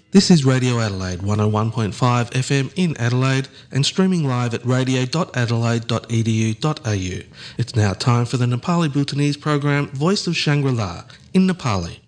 This is Radio Adelaide 101.5 FM in Adelaide and streaming live at radio.adelaide.edu.au. It's now time for the Nepali Bhutanese program Voice of Shangri-La in Nepali.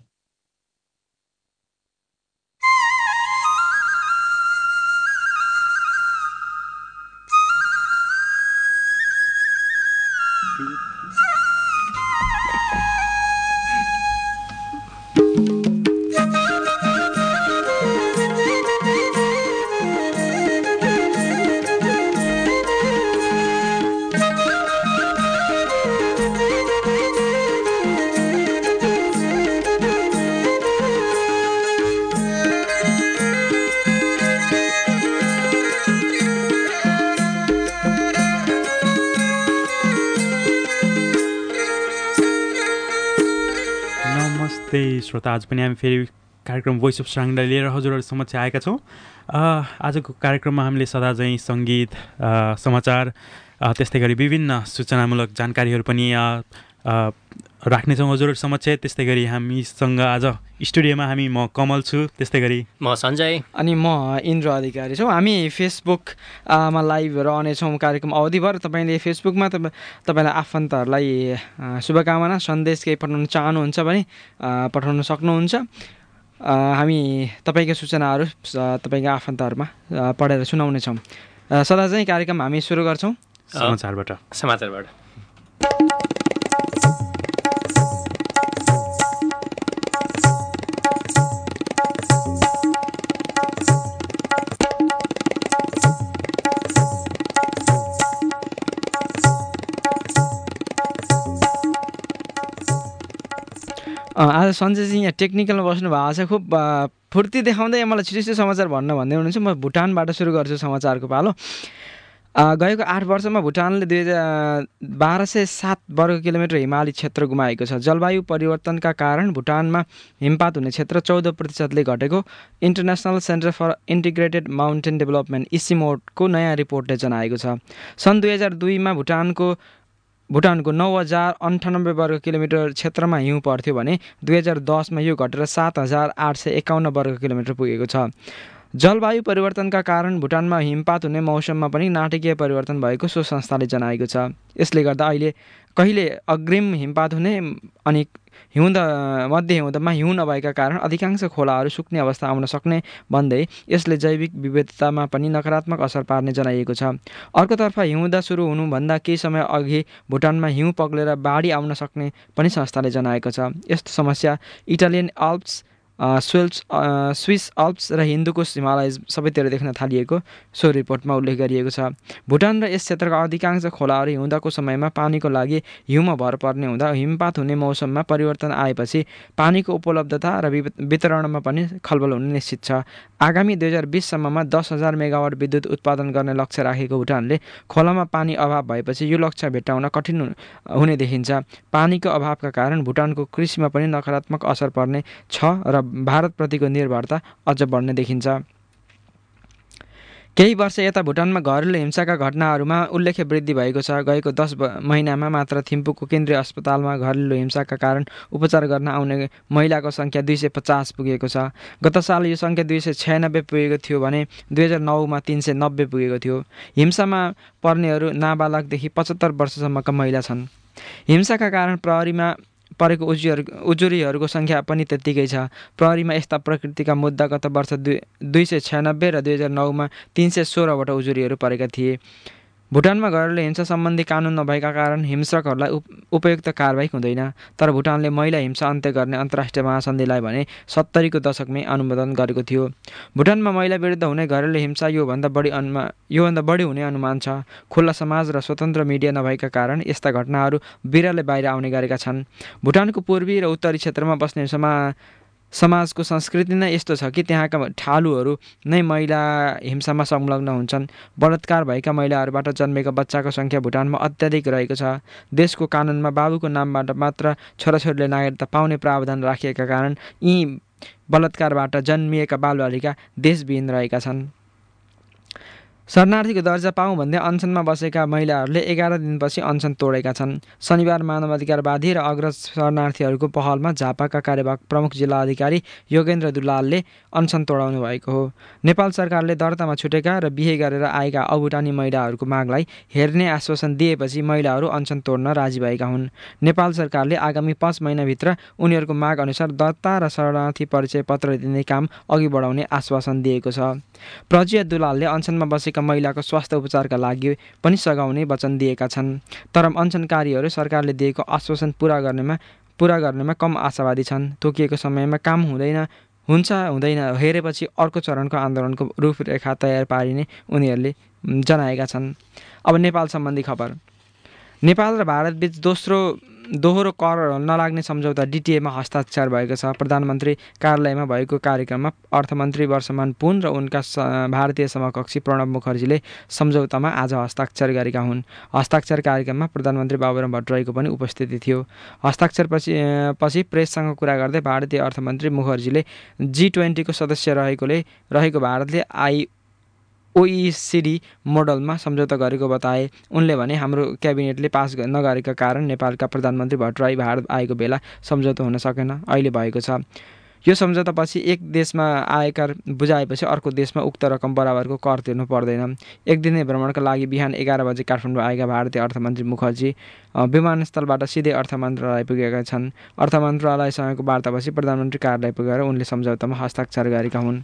श्रोता आज पनि हामी फेरि कार्यक्रम voice of साङ्गला लिएर हजुरहरू समक्ष आएका छौँ। आजको कार्यक्रममा हामीले सदा चाहिँ सङ्गीत समाचार त्यस्तै गरी विभिन्न सूचनामूलक जानकारीहरू पनि राख्नेछौँ हजुरहरू समक्ष। त्यस्तै गरी हामीसँग आज स्टुडियोमा म कमल छु, त्यस्तै गरी म सञ्जय अनि म इन्द्र अधिकारी छौँ। हामी फेसबुकमा लाइभहरू आउनेछौँ कार्यक्रम अवधिभर। तपाईँले फेसबुकमा तपाईँलाई आफन्तहरूलाई शुभकामना सन्देश केही पठाउन चाहनुहुन्छ भने पठाउन सक्नुहुन्छ। हामी तपाईँको सूचनाहरू तपाईँको आफन्तहरूमा पढेर सुनाउनेछौँ। सदा चाहिँ कार्यक्रम हामी सुरु गर्छौँ समाचारबाट। आज सञ्जयजी यहाँ टेक्निकलमा बस्नु भएको छ, खुब फुर्ती देखाउँदै मलाई छिटो समाचार भन्दै हुनुहुन्छ। म भुटानबाट सुरु गर्छु समाचारको पालो। गएको 8 वर्षमा भुटानले 1207 वर्ग किलोमिटर हिमाली क्षेत्र गुमाएको छ। जलवायु परिवर्तनका कारण भुटानमा हिमपात हुने क्षेत्र 14% घटेको international centre for integrated mountain development इसिमोडको नयाँ रिपोर्टले जनाएको छ। सन् 2002मा भुटानको 9098 वर्ग किलोमिटर क्षेत्रमा हिउँ पर्थ्यो भने 2010मा यो घटेर 7851 वर्ग किलोमिटर पुगेको छ। जलवायु परिवर्तनका कारण भुटानमा हिमपात हुने मौसममा पनि नाटकीय परिवर्तन भएको सो संस्थाले जनाएको छ। यसले गर्दा अहिले कहिले अग्रिम हिमपात हुने अनि मध्य हिउँदमा हिउँ नभएका कारण अधिकांश खोलाहरू सुक्ने अवस्था आउन सक्ने भन्दै यसले जैविक विविधतामा पनि नकारात्मक असर पार्ने जनाइएको छ। अर्कोतर्फ हिउँदा सुरु हुनुभन्दा केही समय अघि भुटानमा हिउँ पग्लेर बाढी आउन सक्ने पनि संस्थाले जनाएको छ। यस्तो समस्या इटालियन आल्प्स, स्विस अल्प्स र हिन्दुकुश हिमालय सबैतिर देख्न थालिएको सो रिपोर्टमा उल्लेख गरिएको छ। भुटान र यस क्षेत्रका अधिकांश खोलाहरू हिउँदाको समयमा पानीको लागि हिउँमा भर पर्ने हुँदा हिमपात हुने मौसममा परिवर्तन आएपछि पानीको उपलब्धता र वितरणमा पनि खलबल हुने निश्चित छ। आगामी 2020 सम्ममा 10,000 मेगावाट विद्युत उत्पादन गर्ने लक्ष्य राखेको भुटानले खोलामा पानी अभाव भएपछि यो लक्ष्य भेट्टाउन कठिन हुने देखिन्छ। पानीको अभावका कारण भुटानको कृषिमा पनि नकारात्मक असर पर्ने छ र भारतप्रतिको निर्भरता अझ बढ्ने देखिन्छ। केही वर्ष यता भुटानमा घरेलु हिंसाका घटनाहरूमा उल्लेख्य वृद्धि भएको छ। गएको 10 महिनामा मात्र थिम्पूको केन्द्रीय अस्पतालमा घरेलु हिंसाका कारण उपचार गर्न आउने महिलाको सङ्ख्या 250 पुगेको छ। गत साल यो सङ्ख्या 296 पुगेको थियो भने 2009मा 390 पुगेको थियो। हिंसामा पर्नेहरू नाबालकदेखि 75 वर्षसम्मका महिला छन्। हिंसाका कारण प्रहरीमा परेको उजुरीहरूको सङ्ख्या पनि त्यत्तिकै छ। प्रहरीमा यस्ता प्रकृतिका मुद्दा गत वर्ष 296 र 2009मा 316वटा उजुरीहरू परेका थिए। भुटानमा घरेलु हिंसा सम्बन्धी कानुन नभएका कारण हिंसकहरूलाई उपयुक्त कारबाही हुँदैन। तर भुटानले महिला हिंसा अन्त्य गर्ने अन्तर्राष्ट्रिय महासन्धिलाई भने 70को दशकमै अनुमोदन गरेको थियो। भुटानमा महिला विरुद्ध हुने घरेलु हिंसा योभन्दा बढी हुने अनुमान छ। खुल्ला समाज र स्वतन्त्र मिडिया नभएका कारण यस्ता घटनाहरू बिरलै बाहिर आउने गरेका छन्। भुटानको पूर्वी र उत्तरी क्षेत्रमा बस्ने समाजको संस्कृति नै यस्तो छ कि त्यहाँका ठालुहरू नै महिला हिंसामा संलग्न हुन्छन्। बलात्कार भएका महिलाहरूबाट जन्मेका बच्चाको सङ्ख्या भुटानमा अत्याधिक रहेको छ। देशको कानुनमा बाबुको नामबाट मात्र छोराछोरीले नागरिकता पाउने प्रावधान राखिएका कारण यी बलात्कारबाट जन्मिएका बालबालिका देशविहीन रहेका छन्। शरणार्थीको दर्जा पाऊँ भन्दै अनसनमा बसेका महिलाहरूले 11 दिनपछि अनसन तोडेका छन्। शनिबार मानवाधिकारवादी र अग्रज शरणार्थीहरूको पहलमा झापाका कार्यवाहक प्रमुख जिल्ला अधिकारी योगेन्द्र दुलालले अनसन तोडाउनु भएको हो। नेपाल सरकारले दर्तामा छुटेका र बिहे गरेर आएका अभुटानी महिलाहरूको मागलाई हेर्ने आश्वासन दिएपछि महिलाहरू अनसन तोड्न राजी भएका हुन्। नेपाल सरकारले आगामी 5 महिनाभित्र उनीहरूको माग अनुसार दर्ता र शरणार्थी परिचय पत्र दिने काम अघि बढाउने आश्वासन दिएको छ। प्रज्य दुलालले अनसनमा बसेका महिलाको स्वास्थ्य उपचारका लागि पनि सघाउने वचन दिएका छन्। तर अनसनकारीहरू सरकारले दिएको आश्वासन पुरा गर्नेमा कम आशावादी छन्। तोकिएको समयमा काम हुँदैन हेरेपछि अर्को चरणको आन्दोलनको रूपरेखा तयार पारिने उनीहरूले जनाएका छन्। अब नेपाल सम्बन्धी खबर। नेपाल र भारतबीच दोहोरो कर नलाग्ने सम्झौता डिटिएमा हस्ताक्षर भएको छ। प्रधानमन्त्री कार्यालयमा भएको कार्यक्रममा अर्थमन्त्री वर्षमान पुन र उनका भारतीय समकक्षी प्रणब मुखर्जीले सम्झौतामा आज हस्ताक्षर गरेका हुन्। हस्ताक्षर कार्यक्रममा प्रधानमन्त्री बाबुराम भट्टराईको पनि उपस्थिति थियो। हस्ताक्षरपछि प्रेससँग कुरा गर्दै भारतीय अर्थमन्त्री मुखर्जीले G20 को सदस्य रहेको भारतले OECD मोडलमा सम्झौता गरेको बताए। उनले भने हाम्रो क्याबिनेटले पास नगरेका कारण नेपालका प्रधानमन्त्री भट्टराई भारत आएको बेला सम्झौता हुन सकेन। अहिले भएको छ। यो सम्झौतापछि एक देशमा आयकर बुझाएपछि अर्को देशमा उक्त रकम बराबरको कर तिर्नु पर्दैन। एक दिने भ्रमणका लागि बिहान 11 बजे काठमाडौँ आएका भारतीय अर्थमन्त्री मुखर्जी विमानस्थलबाट सिधै अर्थ मन्त्रालय पुगेका छन्। अर्थ मन्त्रालयसँगको वार्तापछि प्रधानमन्त्री कार्यालय पुगेर उनले सम्झौतामा हस्ताक्षर गरेका हुन्।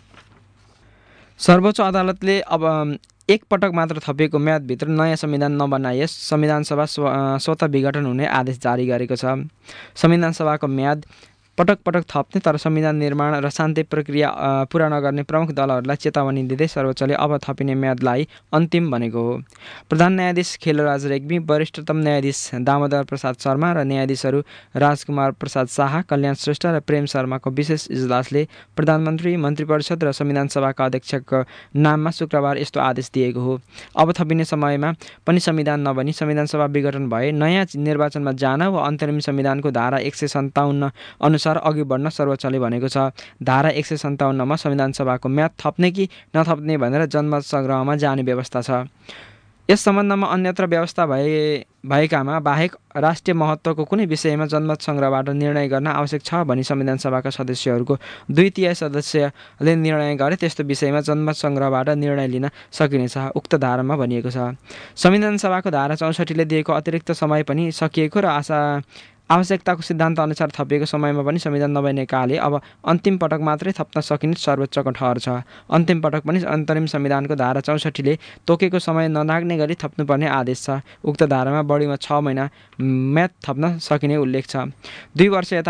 सर्वोच्च अदालतले अब एक पटक मात्र थपिएको म्यादभित्र नयाँ संविधान नबनाइए संविधानसभा स्वतः विघटन हुने आदेश जारी गरेको छ। संविधानसभाको म्याद पटक थप्ने तर संविधान निर्माण र शान्ति प्रक्रिया पुरा नगर्ने प्रमुख दलहरूलाई चेतावनी दिँदै सर्वोच्चले अब थपिने म्यादलाई अन्तिम भनेको हो। प्रधान न्यायाधीश खेलराज रेग्मी, वरिष्ठतम न्यायाधीश दामोदर प्रसाद शर्मा र न्यायाधीशहरू राजकुमार प्रसाद शाह, कल्याण श्रेष्ठ र प्रेम शर्माको विशेष इजलासले प्रधानमन्त्री, मन्त्रीपरिषद र संविधानसभाका अध्यक्षको नाममा शुक्रबार यस्तो आदेश दिएको हो। अब थपिने समयमा पनि संविधान नबनी संविधानसभा विघटन भए नयाँ निर्वाचनमा जान वा अन्तरिम संविधानको धारा 157 अनुसार अघि बढ्न सर्वोच्चले भनेको छ। धारा 157 मा संविधानसभाको म्याद थप्ने कि नथप्ने भनेर जनमत सङ्ग्रहमा जाने व्यवस्था छ। यस सम्बन्धमा अन्यत्र व्यवस्था भएकामा बाहेक राष्ट्रिय महत्त्वको कुनै विषयमा जनमत सङ्ग्रहबाट निर्णय गर्न आवश्यक छ भनी संविधानसभाका सदस्यहरूको 2/3 सदस्यले निर्णय गरे त्यस्तो विषयमा जनमत सङ्ग्रहबाट निर्णय लिन सकिनेछ, उक्त धारामा भनिएको छ। संविधानसभाको धारा 64ले दिएको अतिरिक्त समय पनि सकिएको र आवश्यकताको सिद्धान्त अनुसार थपिएको समयमा पनि संविधान नबनेकाले अब अन्तिम पटक मात्रै थप्न सकिने सर्वोच्चको ठहर छ। अन्तिम पटक पनि अन्तरिम संविधानको धारा 64ले तोकेको समय ननाग्ने गरी थप्नुपर्ने आदेश छ। उक्त धारामा बढीमा 6 महिना म्याद थप्न सकिने उल्लेख छ। 2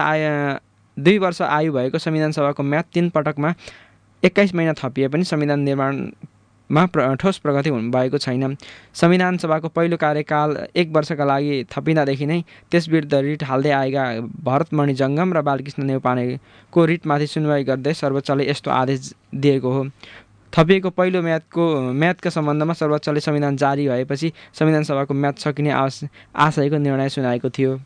वर्ष आयु भएको संविधानसभाको म्याद 3 पटकमा 21 महिना थपिए पनि संविधान निर्माणमा ठोस प्रगति भएको छैन। संविधान सभाको पहिलो कार्यकाल 1 वर्षका लागि थपिँदादेखि नै त्यसविरुद्ध रिट हाल्दै आएका भरतमणि जङ्गम र बालकृष्ण नेउपानेको रिटमाथि सुनवाई गर्दै सर्वोच्चले यस्तो आदेश दिएको हो। थपिएको पहिलो म्यादका सम्बन्धमा सर्वोच्चले संविधान जारी भएपछि संविधान सभाको म्याद सकिने आशयको निर्णय सुनाएको थियो।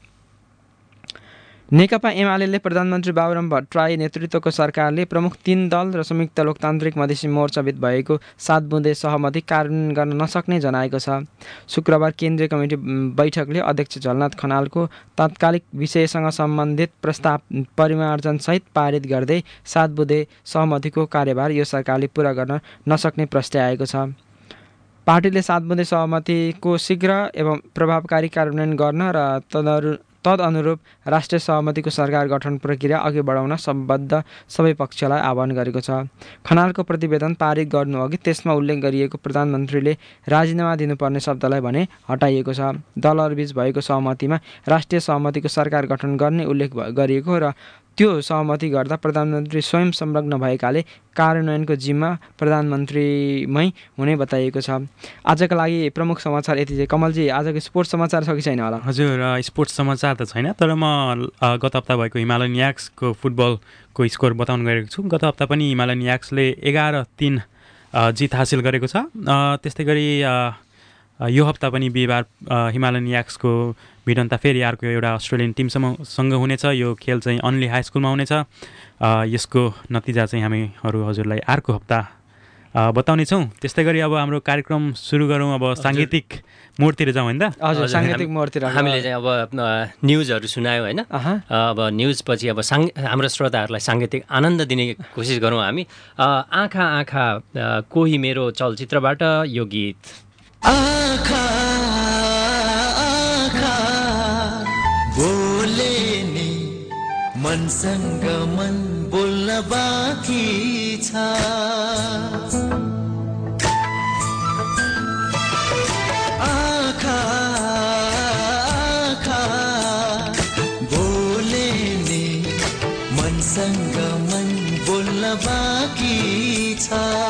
नेकपा एमाले प्रधानमन्त्री बाबुराम भट्टराई नेतृत्वको सरकारले प्रमुख 3 दल र संयुक्त लोकतान्त्रिक मधेसी मोर्चाबिच भएको 7 बुँदे सहमति कार्यान्वयन गर्न नसक्ने जनाएको छ। शुक्रबार केन्द्रीय कमिटी बैठकले अध्यक्ष झलनाथ खनालको तात्कालिक विषयसँग सम्बन्धित प्रस्ताव परिमार्जनसहित पारित गर्दै 7 बुँदे सहमतिको कार्यभार यो सरकारले पुरा गर्न नसक्ने प्रस्ताव आएको छ। पार्टीले 7 बुँदे सहमतिको शीघ्र एवं प्रभावकारी कार्यान्वयन गर्न र तदनुरूप राष्ट्रिय सहमतिको सरकार गठन प्रक्रिया अघि बढाउन सम्बद्ध सबै पक्षलाई आह्वान गरेको छ। खनालको प्रतिवेदन पारित गर्नुअघि त्यसमा उल्लेख गरिएको प्रधानमन्त्रीले राजीनामा दिनुपर्ने शब्दलाई भने हटाइएको छ। दलहरूबीच भएको सहमतिमा राष्ट्रिय सहमतिको सरकार गठन गर्ने उल्लेख गरिएको र त्यो सहमति गर्दा प्रधानमन्त्री स्वयं संलग्न भएकाले कार्यान्वयनको जिम्मा प्रधानमन्त्रीमै हुने बताइएको छ। आजका लागि प्रमुख समाचार यति चाहिँ। कमलजी, आजको स्पोर्ट्स समाचार छ कि छैन होला? हजुर, स्पोर्ट्स समाचार त छैन, तर म गत हप्ता भएको हिमालयन याक्सको फुटबलको स्कोर बताउन गएको छु। गत हप्ता पनि हिमालयन याक्सले 11-3 जित हासिल गरेको छ। त्यस्तै गरी यो हप्ता पनि बिहिबार हिमालयन याक्सको भिडन्त फेरि अर्को एउटा अस्ट्रेलियन टिमसँग हुनेछ। यो खेल चाहिँ अन्ली हाई स्कुलमा हुनेछ। यसको नतिजा चाहिँ हामीहरू हजुरलाई अर्को हप्ता बताउनेछौँ। त्यस्तै गरी अब हाम्रो कार्यक्रम सुरु गरौँ। अब साङ्गीतिक मोडतिर जाउँ होइन त? हजुर, साङ्गीतिक मोडतिर हामीले चाहिँ अब न्युजहरू सुनायौँ होइन। अब न्युजपछि अब हाम्रो श्रोताहरूलाई साङ्गीतिक आनन्द दिने कोसिस गरौँ हामी। आँखा आँखा कोही मेरो चलचित्रबाट यो गीत। आँखा आँखा बोले नि मनसँग मन बोल्न बाँकी छ। आँखा आँखा बोले नि मनसँग मन बोल्न बाँकी छ।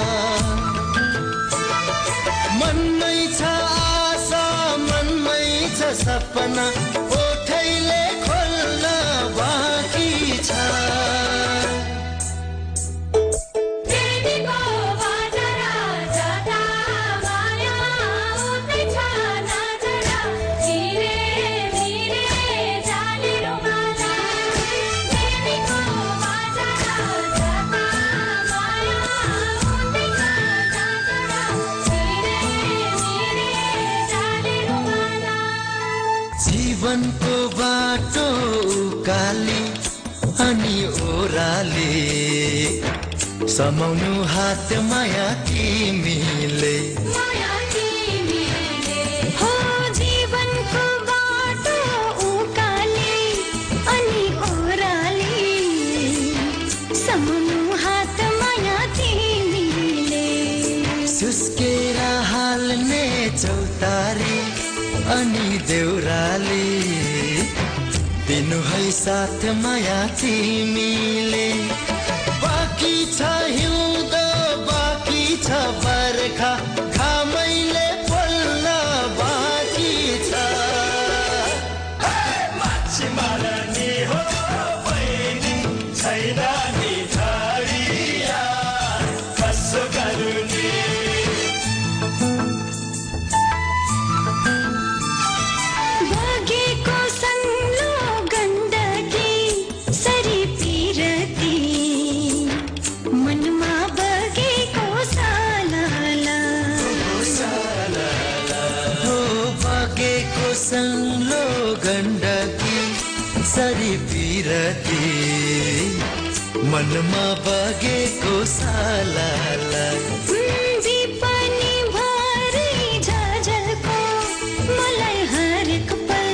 मनमै छ आशा, मनमै छ सपना, ओठैले खोल्न बाँकी छ। जीवनको बाटो उकाली अनि ओह्राले, समाउनु हात माया तिमीले। हो जीवनको बाटो उकाली अनि ओह्राले, समाउनु हात माया तिमीले। सुस्केर हाल्ने चौतारी अनि देउराले, दिनु है साथ माया तिमीले। बाँकी छ हिउँदो, बाँकी छ बर्खा, घामैले पोल्न बाँकी छ। मान्छे मर्ने हो बहिनी, छैन नि धरिया कसो गर्ने। संलो गण्डकी सरी पिरती, मनमा बगेको सालाला। पनि भरै झझल्को मलाई हरेक पल,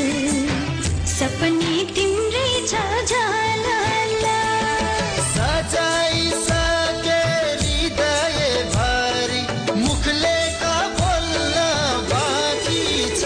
सपनी तिम्रै झझल्ला। सजाइ सके हृदय भरि, मुखले का बोल्न बाँकी छ।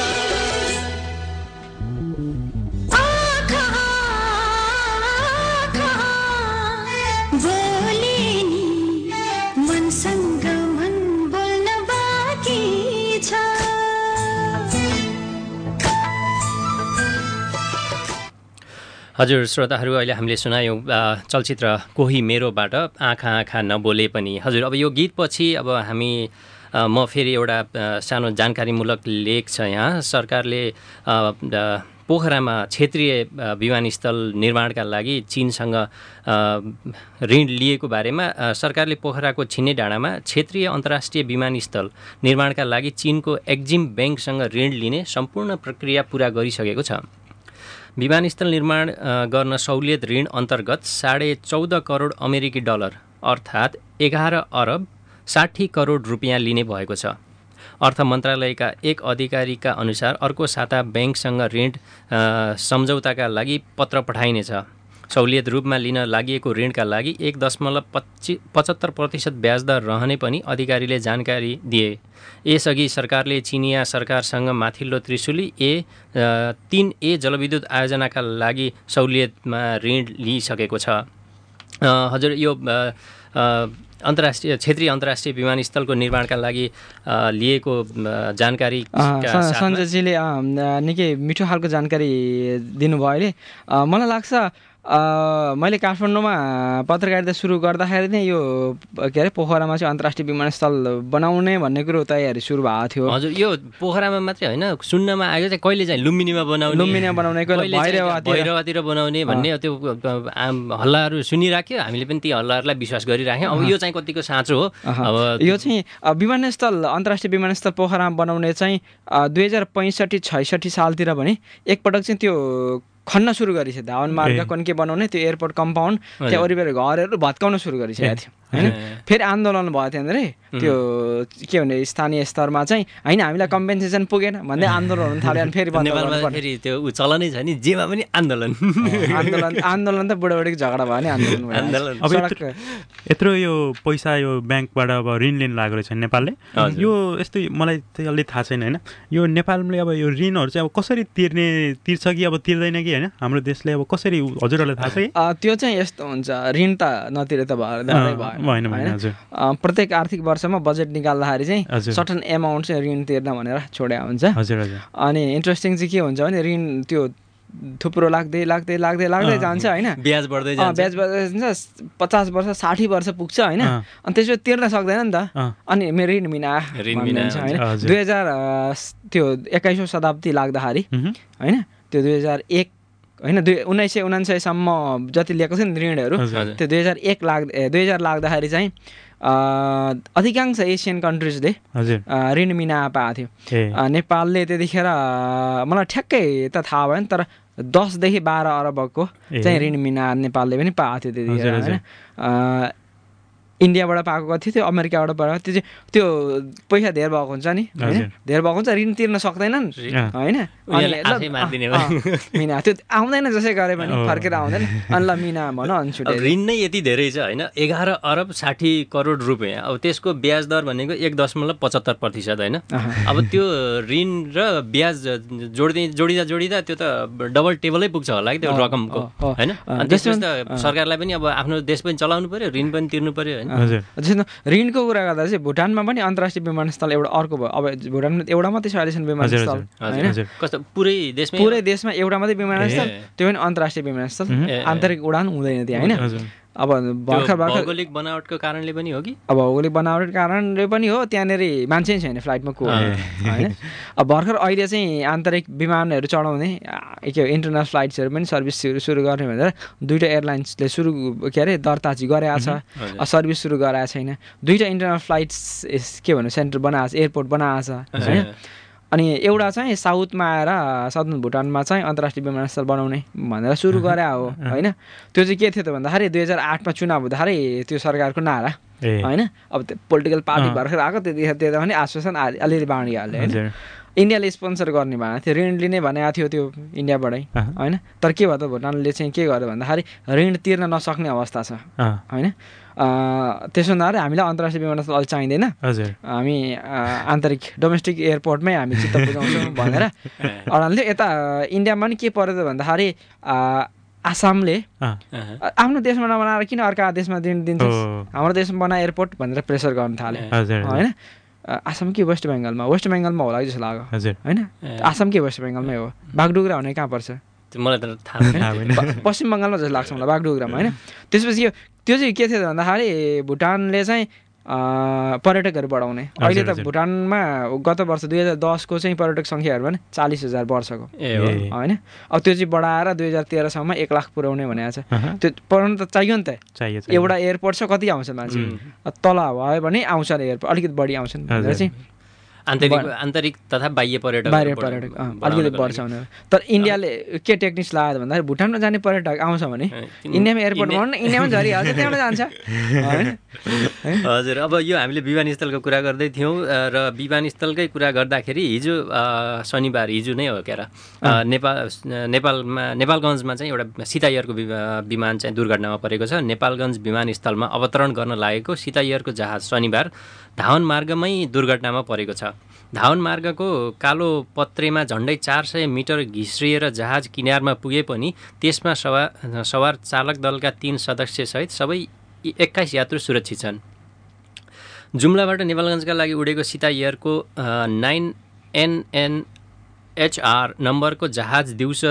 हजुर श्रोताहरू, अहिले हामीले सुनायौँ चलचित्र कोही मेरोबाट आँखा आँखा नबोले पनि। हजुर, अब यो गीतपछि अब हामी म फेरि एउटा सानो जानकारीमूलक लेख छ यहाँ। सरकारले पोखरामा क्षेत्रीय विमानस्थल निर्माणका लागि चीनसँग ऋण लिएको बारेमा सरकारले पोखराको छिन्ने डाँडामा क्षेत्रीय अन्तर्राष्ट्रिय विमानस्थल निर्माणका लागि चीनको एक्जिम ब्याङ्कसँग ऋण लिने सम्पूर्ण प्रक्रिया पुरा गरिसकेको छ। विमानस्थल निर्माण गर्न सहुलियत ऋण अन्तर्गत 14.5 करोड अमेरिकी डलर अर्थात् 11 अरब 60 करोड रुपियाँ लिने भएको छ। अर्थ मन्त्रालयका एक अधिकारीका अनुसार अर्को साता ब्याङ्कसँग ऋण सम्झौताका लागि पत्र पठाइनेछ। सहुलियत रूपमा लिन लागि ऋणका लागि 1.75% ब्याज दर रहने पनि अधिकारीले जानकारी दिए। यसअघि सरकारले चिनिया सरकारसँग माथिल्लो त्रिशुली 3A जलविद्युत आयोजनाका लागि सहुलियतमा ऋण लिइसकेको छ। हजुर, यो क्षेत्रीय अन्तर्राष्ट्रिय विमानस्थलको निर्माणका लागि लिएको जानकारी सञ्जयजीले निकै मिठो खालको जानकारी दिनुभयो अहिले। मलाई लाग्छ मैले काठमाडौँमा पत्रकारिता सुरु गर्दाखेरि नै यो के अरे पोखरामा चाहिँ अन्तर्राष्ट्रिय विमानस्थल बनाउने भन्ने कुरो तयारी सुरु भएको थियो। हजुर, यो पोखरामा मात्रै होइन, सुन्नमा आएको चाहिँ कहिले चाहिँ लुम्बिनीमा बनाउने, भैरवातिर बनाउने भन्ने त्यो हल्लाहरू सुनिराख्यो। हामीले पनि ती हल्लाहरूलाई विश्वास गरिराख्यौँ। अब यो चाहिँ कतिको साँचो हो? अब यो चाहिँ विमानस्थल अन्तर्राष्ट्रिय विमानस्थल पोखरामा बनाउने चाहिँ 2065-66 सालतिर भने एकपटक चाहिँ त्यो खन्न सुरु गरिसक्यो। धावन मार्ग कन्के बनाउने त्यो एयरपोर्ट कम्पाउन्ड त्यहाँ वरिपरि घरहरू भत्काउन सुरु गरिसकेको थियो होइन। फेरि आन्दोलन भयो त्यहाँनिर त्यो के भने स्थानीय स्तरमा चाहिँ होइन हामीलाई कम्पेन्सेसन पुगेन भन्दै आन्दोलन हुन थाल्यो। अनि फेरि नेपालमा फेरि त्यो चलनै छ नि, जेमा पनि आन्दोलन त बुढाबुढीको झगडा भयो नि आन्दोलन। अब यत्रो यो पैसा यो ब्याङ्कबाट अब ऋण लिन लागेको रहेछ नेपालले। यो यस्तो मलाई चाहिँ अलि थाहा छैन होइन, यो नेपालले अब यो ऋणहरू चाहिँ अब कसरी तिर्छ कि अब तिर्दैन कि होइन, हाम्रो देशले अब कसरी, हजुरहरूलाई थाहा छ कि? त्यो चाहिँ यस्तो हुन्छ, ऋण त नतिरे त भएन। प्रत्येक आर्थिक वर्षमा बजेट निकाल्दाखेरि चाहिँ सर्टन एमाउन्ट चाहिँ ऋण तिर्न भनेर छोडे हुन्छ। अनि इन्ट्रेस्टिङ चाहिँ के हुन्छ भने ऋण त्यो थुप्रो लाग्दै जान्छ होइन, ब्याज बढ्दै जान्छ। 50 वर्ष 60 वर्ष पुग्छ होइन, अनि त्यसपछि तिर्न सक्दैन नि त। अनि मेरो ऋण मिना होइन 21औं शताब्दी लाग्दाखेरि होइन, त्यो 2001 होइन 1999 सम्म जति लिएको थियो नि ऋणहरू, त्यो 2000 लाग्दाखेरि चाहिँ अधिकांश एसियन कन्ट्रिजले ऋण मिना पाएको थियो। नेपालले त्यतिखेर मलाई ठ्याक्कै त थाहा भएन, तर 10 देखि 12 अरबको चाहिँ ऋण मिना नेपालले पनि पाएको थियो त्यतिखेर होइन। इन्डियाबाट पाएको कति थियो, अमेरिकाबाट पाएको त्यो पैसा धेर भएको हुन्छ नि होइन, धेर भएको हुन्छ, ऋण तिर्न सक्दैनन् होइन। मिना त्यो आउँदैन जसै गरे पनि फर्केर आउँदैन। अनि ल मिना भन अनि छुट्यो। ऋण नै यति धेरै छ होइन, 11 अरब 60 करोड रुपियाँ। अब त्यसको ब्याज दर भनेको 1.75% होइन। अब त्यो ऋण र ब्याज जोडिँदा त्यो त डबल टेबलै पुग्छ होला कि त्यो रकमको होइन। अनि त्यसपछि त सरकारलाई पनि अब आफ्नो देश पनि चलाउनु पर्यो, ऋण पनि तिर्नु पर्यो होइन। जस्तो ऋणको कुरा गर्दा चाहिँ भुटानमा पनि अन्तर्राष्ट्रिय विमानस्थल एउटा अर्को भयो। अब भुटानमा एउटा मात्रै छ अहिलेसम्म विमानस्थल होइन, कस्तो पुरै देशमा एउटा मात्रै विमानस्थल, त्यो पनि अन्तर्राष्ट्रिय विमानस्थल। आन्तरिक उडान हुँदैन त्यहाँ होइन। अब भौगोलिक बनावटको कारणले पनि हो कि? अब भौगोलिक बनावटको कारणले पनि हो, त्यहाँनिर मान्छे छैन फ्लाइटमा को होइन। अब भर्खर अहिले चाहिँ आन्तरिक विमानहरू चढाउने के इन्टरनेसनल फ्लाइट्सहरू पनि सर्भिस सुरु गर्ने भनेर 2टा एयरलाइन्सले के अरे दर्ता चाहिँ गरेको छ, सर्भिस सुरु गराएको छैन। 2टा इन्टरनेसनल फ्लाइट्स के भन्नु सेन्टर बनाएको छ, एयरपोर्ट बनाएको छ होइन। अनि एउटा चाहिँ साउथमा आएर साउथर्न भुटानमा चाहिँ अन्तर्राष्ट्रिय विमानस्थल बनाउने भनेर सुरु गरे हो होइन। त्यो चाहिँ के थियो त भन्दाखेरि 2008मा चुनाव हुँदाखेरि त्यो सरकारको नारा होइन। अब त्यो पोलिटिकल पार्टी भर्खर आएको त्यतिखेर त्यो भने आश्वासन अलिअलि बाँडिहाल्यो होइन। इन्डियाले स्पोन्सर गर्ने भनेको थियो, ऋण लिने भनेको थियो त्यो इन्डियाबाटै होइन। तर के भयो त भुटानले चाहिँ के गर्यो भन्दाखेरि ऋण तिर्न नसक्ने अवस्था छ होइन। त्यसो हुँदाखेरि हामीलाई अन्तर्राष्ट्रिय विमानस्थल अलि चाहिँदैन, हामी आन्तरिक डोमेस्टिक एयरपोर्टमै हामी चित्त बुझाउँछौँ भनेर अडानले। यता इन्डियामा पनि के पऱ्यो त भन्दाखेरि आसामले आफ्नो देशमा नबनाएर किन अर्का देशमा ऋण दिन्छ, हाम्रो देशमा बना एयरपोर्ट भनेर प्रेसर गर्न थाल्यो होइन। आसाम कि वेस्ट बेङ्गलमा होला जस्तो लाग्यो होइन। आसाम कि वेस्ट बेङ्गलमै हो, बागडोग्रा हुने कहाँ पर्छ मलाई त थाहा छैन। पश्चिम बङ्गालमा जस्तो लाग्छ मलाई बागडोग्रामा होइन। त्यसपछि त्यो चाहिँ के थियो भन्दाखेरि भुटानले चाहिँ पर्यटकहरू बढाउने। अहिले त भुटानमा गत वर्ष 2010को चाहिँ पर्यटक सङ्ख्याहरू भने 40,000 वर्षको होइन। अब त्यो चाहिँ बढाएर 2013 सम्म 1 लाख पुर्याउने भनेको छ। त्यो पुर्याउनु त चाहियो नि त, एउटा एयरपोर्ट छ कति आउँछ मान्छे, तल भयो भने आउँछ एयरपोर्ट अलिकति बढी आउँछन् भनेर चाहिँ आन्तरिक तथा बाह्य पर्यटक अलिकति बढ्छ भनेर। तर इन्डियाले के टेक्निक्स लगायो भन्दाखेरि भुटानमा जाने पर्यटक आउँछ भने इन्डियामा एयरपोर्ट बनाउनु, इन्डियामा झरिहाल्छ, त्यहाँबाट जान्छ हजुर। अब यो हामीले विमानस्थलको कुरा गर्दै थियौँ र विमानस्थलकै कुरा गर्दाखेरि हिजो शनिबार हिजो नै हो क्या नेपालगञ्जमा चाहिँ एउटा सीता एयरको विमान चाहिँ दुर्घटनामा परेको छ। नेपालगञ्ज विमानस्थलमा अवतरण गर्न लागेको सीता एयरको जहाज शनिबार धावन मार्गमै दुर्घटनामा परेको छ। धावन मार्गको कालो पत्रेमा झन्डै 400 मिटर घिस्रिएर जहाज किनारमा पुगे पनि त्यसमा सवार चालक दलका 3 सदस्यसहित सबै 21 यात्रु सुरक्षित छन्। जुम्लाबाट नेपालगञ्जका लागि उडेको सीता एयरको 9NNHR नम्बरको जहाज दिउँसो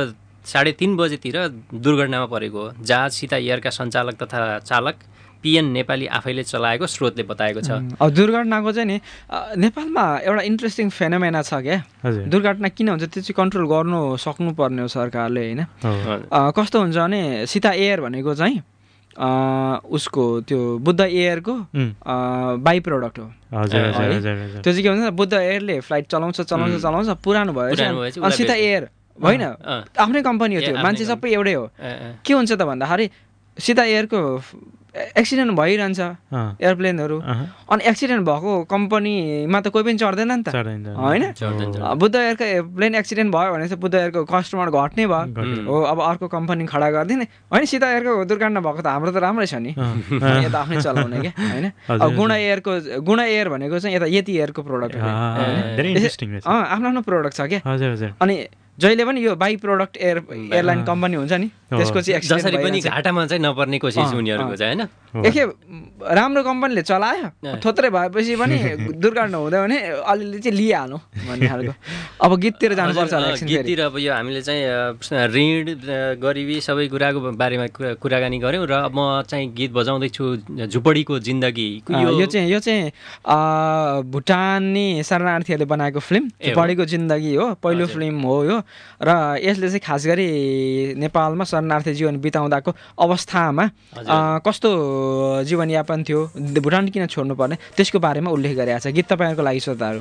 3:30 बजेतिर दुर्घटनामा परेको हो। जहाज सीता एयरका सञ्चालक तथा चालक पिएन नेपाली आफैले चलाएको स्रोतले बताएको छ। अब दुर्घटनाको चाहिँ नि नेपालमा एउटा इन्ट्रेस्टिङ फेनोमेना छ क्या। दुर्घटना किन हुन्छ त्यो चाहिँ कन्ट्रोल गर्नु सक्नुपर्ने हो सरकारले होइन। कस्तो हुन्छ भने सीता एयर भनेको चाहिँ उसको त्यो बुद्ध एयरको बाई प्रडक्ट हो। त्यो चाहिँ के भन्छ बुद्ध एयरले फ्लाइट चलाउँछ पुरानो भएपछि अनि सीता एयर होइन आफ्नै कम्पनी हो त्यो मान्छे सबै एउटै हो। के हुन्छ त भन्दाखेरि सीता एयरको एक्सिडेन्ट भइरहन्छ एयरप्लेनहरू अनि एक्सिडेन्ट भएको कम्पनीमा त कोही पनि चढ्दैन नि त होइन। बुद्ध एयरको प्लेन एक्सिडेन्ट भयो भने चाहिँ बुद्ध एयरको कस्टमर घट्ने भयो हो। अब अर्को कम्पनी खडा गरिदिने होइन। सीता एयरको दुर्घटना भएको त हाम्रो त राम्रै छ नि यता आफ्नै चलाउने क्या होइन। अब गुणा एयर भनेको चाहिँ यता यति एयरको प्रोडक्ट आफ्नो आफ्नो प्रोडक्ट छ क्या। अनि जहिले पनि यो बाई प्रोडक्ट एयरलाइन कम्पनी हुन्छ नि त्यसको चाहिँ जसरी पनि घाटामा चाहिँ नपर्ने कोसिस उनीहरूको चाहिँ होइन। एकखेप राम्रो कम्पनीले चलायो थोत्रै भएपछि पनि दुर्घटना हुँदैन भने अलिअलि चाहिँ लिइहाल्नु भन्ने खालको। अब गीततिर जानुपर्छ गीततिर। अब यो हामीले चाहिँ ऋण गरिबी सबै कुराको बारेमा कुराकानी गऱ्यौँ र म चाहिँ गीत बजाउँदैछु झुपडीको जिन्दगी। यो चाहिँ भुटानी शरणार्थीहरूले बनाएको फिल्म झुपडीको जिन्दगी हो। पहिलो फिल्म हो यो र यसले चाहिँ खास गरी नेपालमा शरणार्थी जीवन बिताउँदाको अवस्थामा कस्तो जीवनयापन थियो भुटान किन छोड्नुपर्ने त्यसको बारेमा उल्लेख गरेको छ। गीत तपाईँहरूको लागि श्रोताहरू।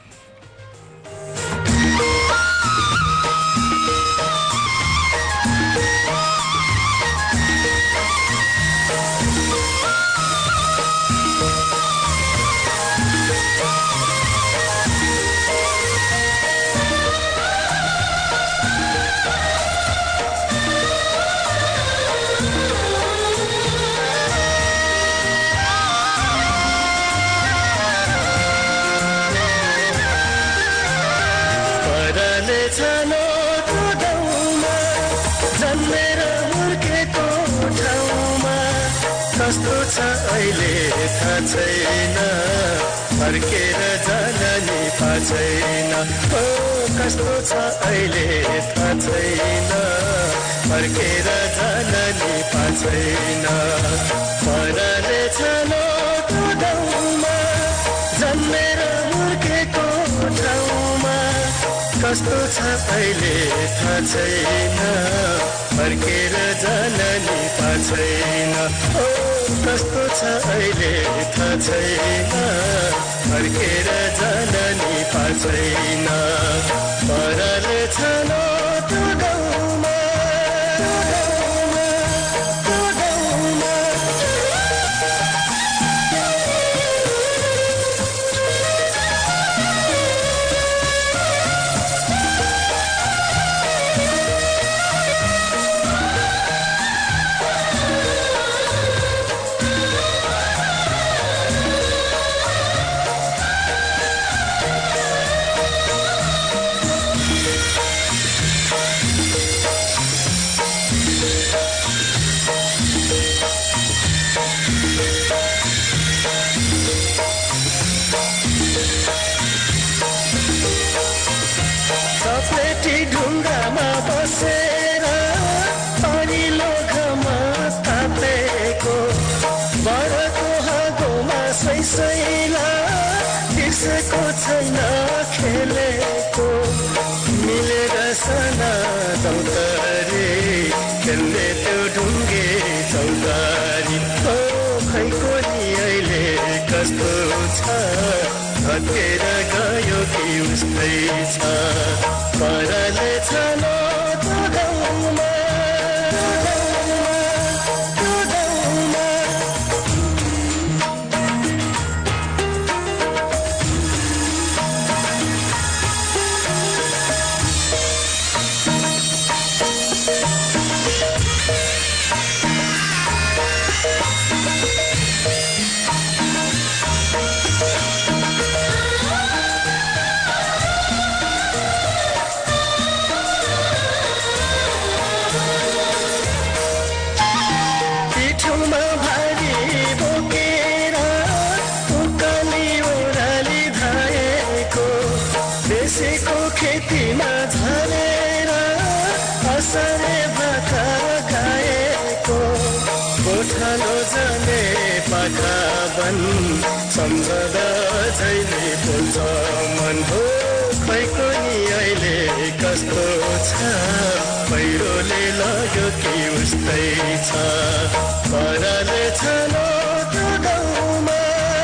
कस्तो छ अहिले थाहा छैन फर्केर जान नि पाछैन। कस्तो छ अहिले थाहा छैन फर्केर जान नि पाछैन। परले छलो गाउँमा जन्मेर हुर्केको ठाउँमा कस्तो छ अहिले थाहा छैन फर्केर जान नि पाछैन। कस्तो छ अहिले थाहा छैन फर्केर जान नि पाछैन। परले छलो त्यो गाउँमा बसेर परिलो घाममा तापेको बरको हाँगोमा सैसैला बिर्सेको छैन खेलेको मिलेर साना चौतारी खेल्ने त्यो ढुङ्गे चौतारी। खैको नि अहिले कस्तो छ भत्केर गयो कि उस्तै छ। परले छलो पाखा बन सम्झदा झैले बोल्छ मन हो खैको नि अहिले कस्तो छ पहिरोले लग्यो कि उस्तै छ पराले छलो त्यो गाउँमा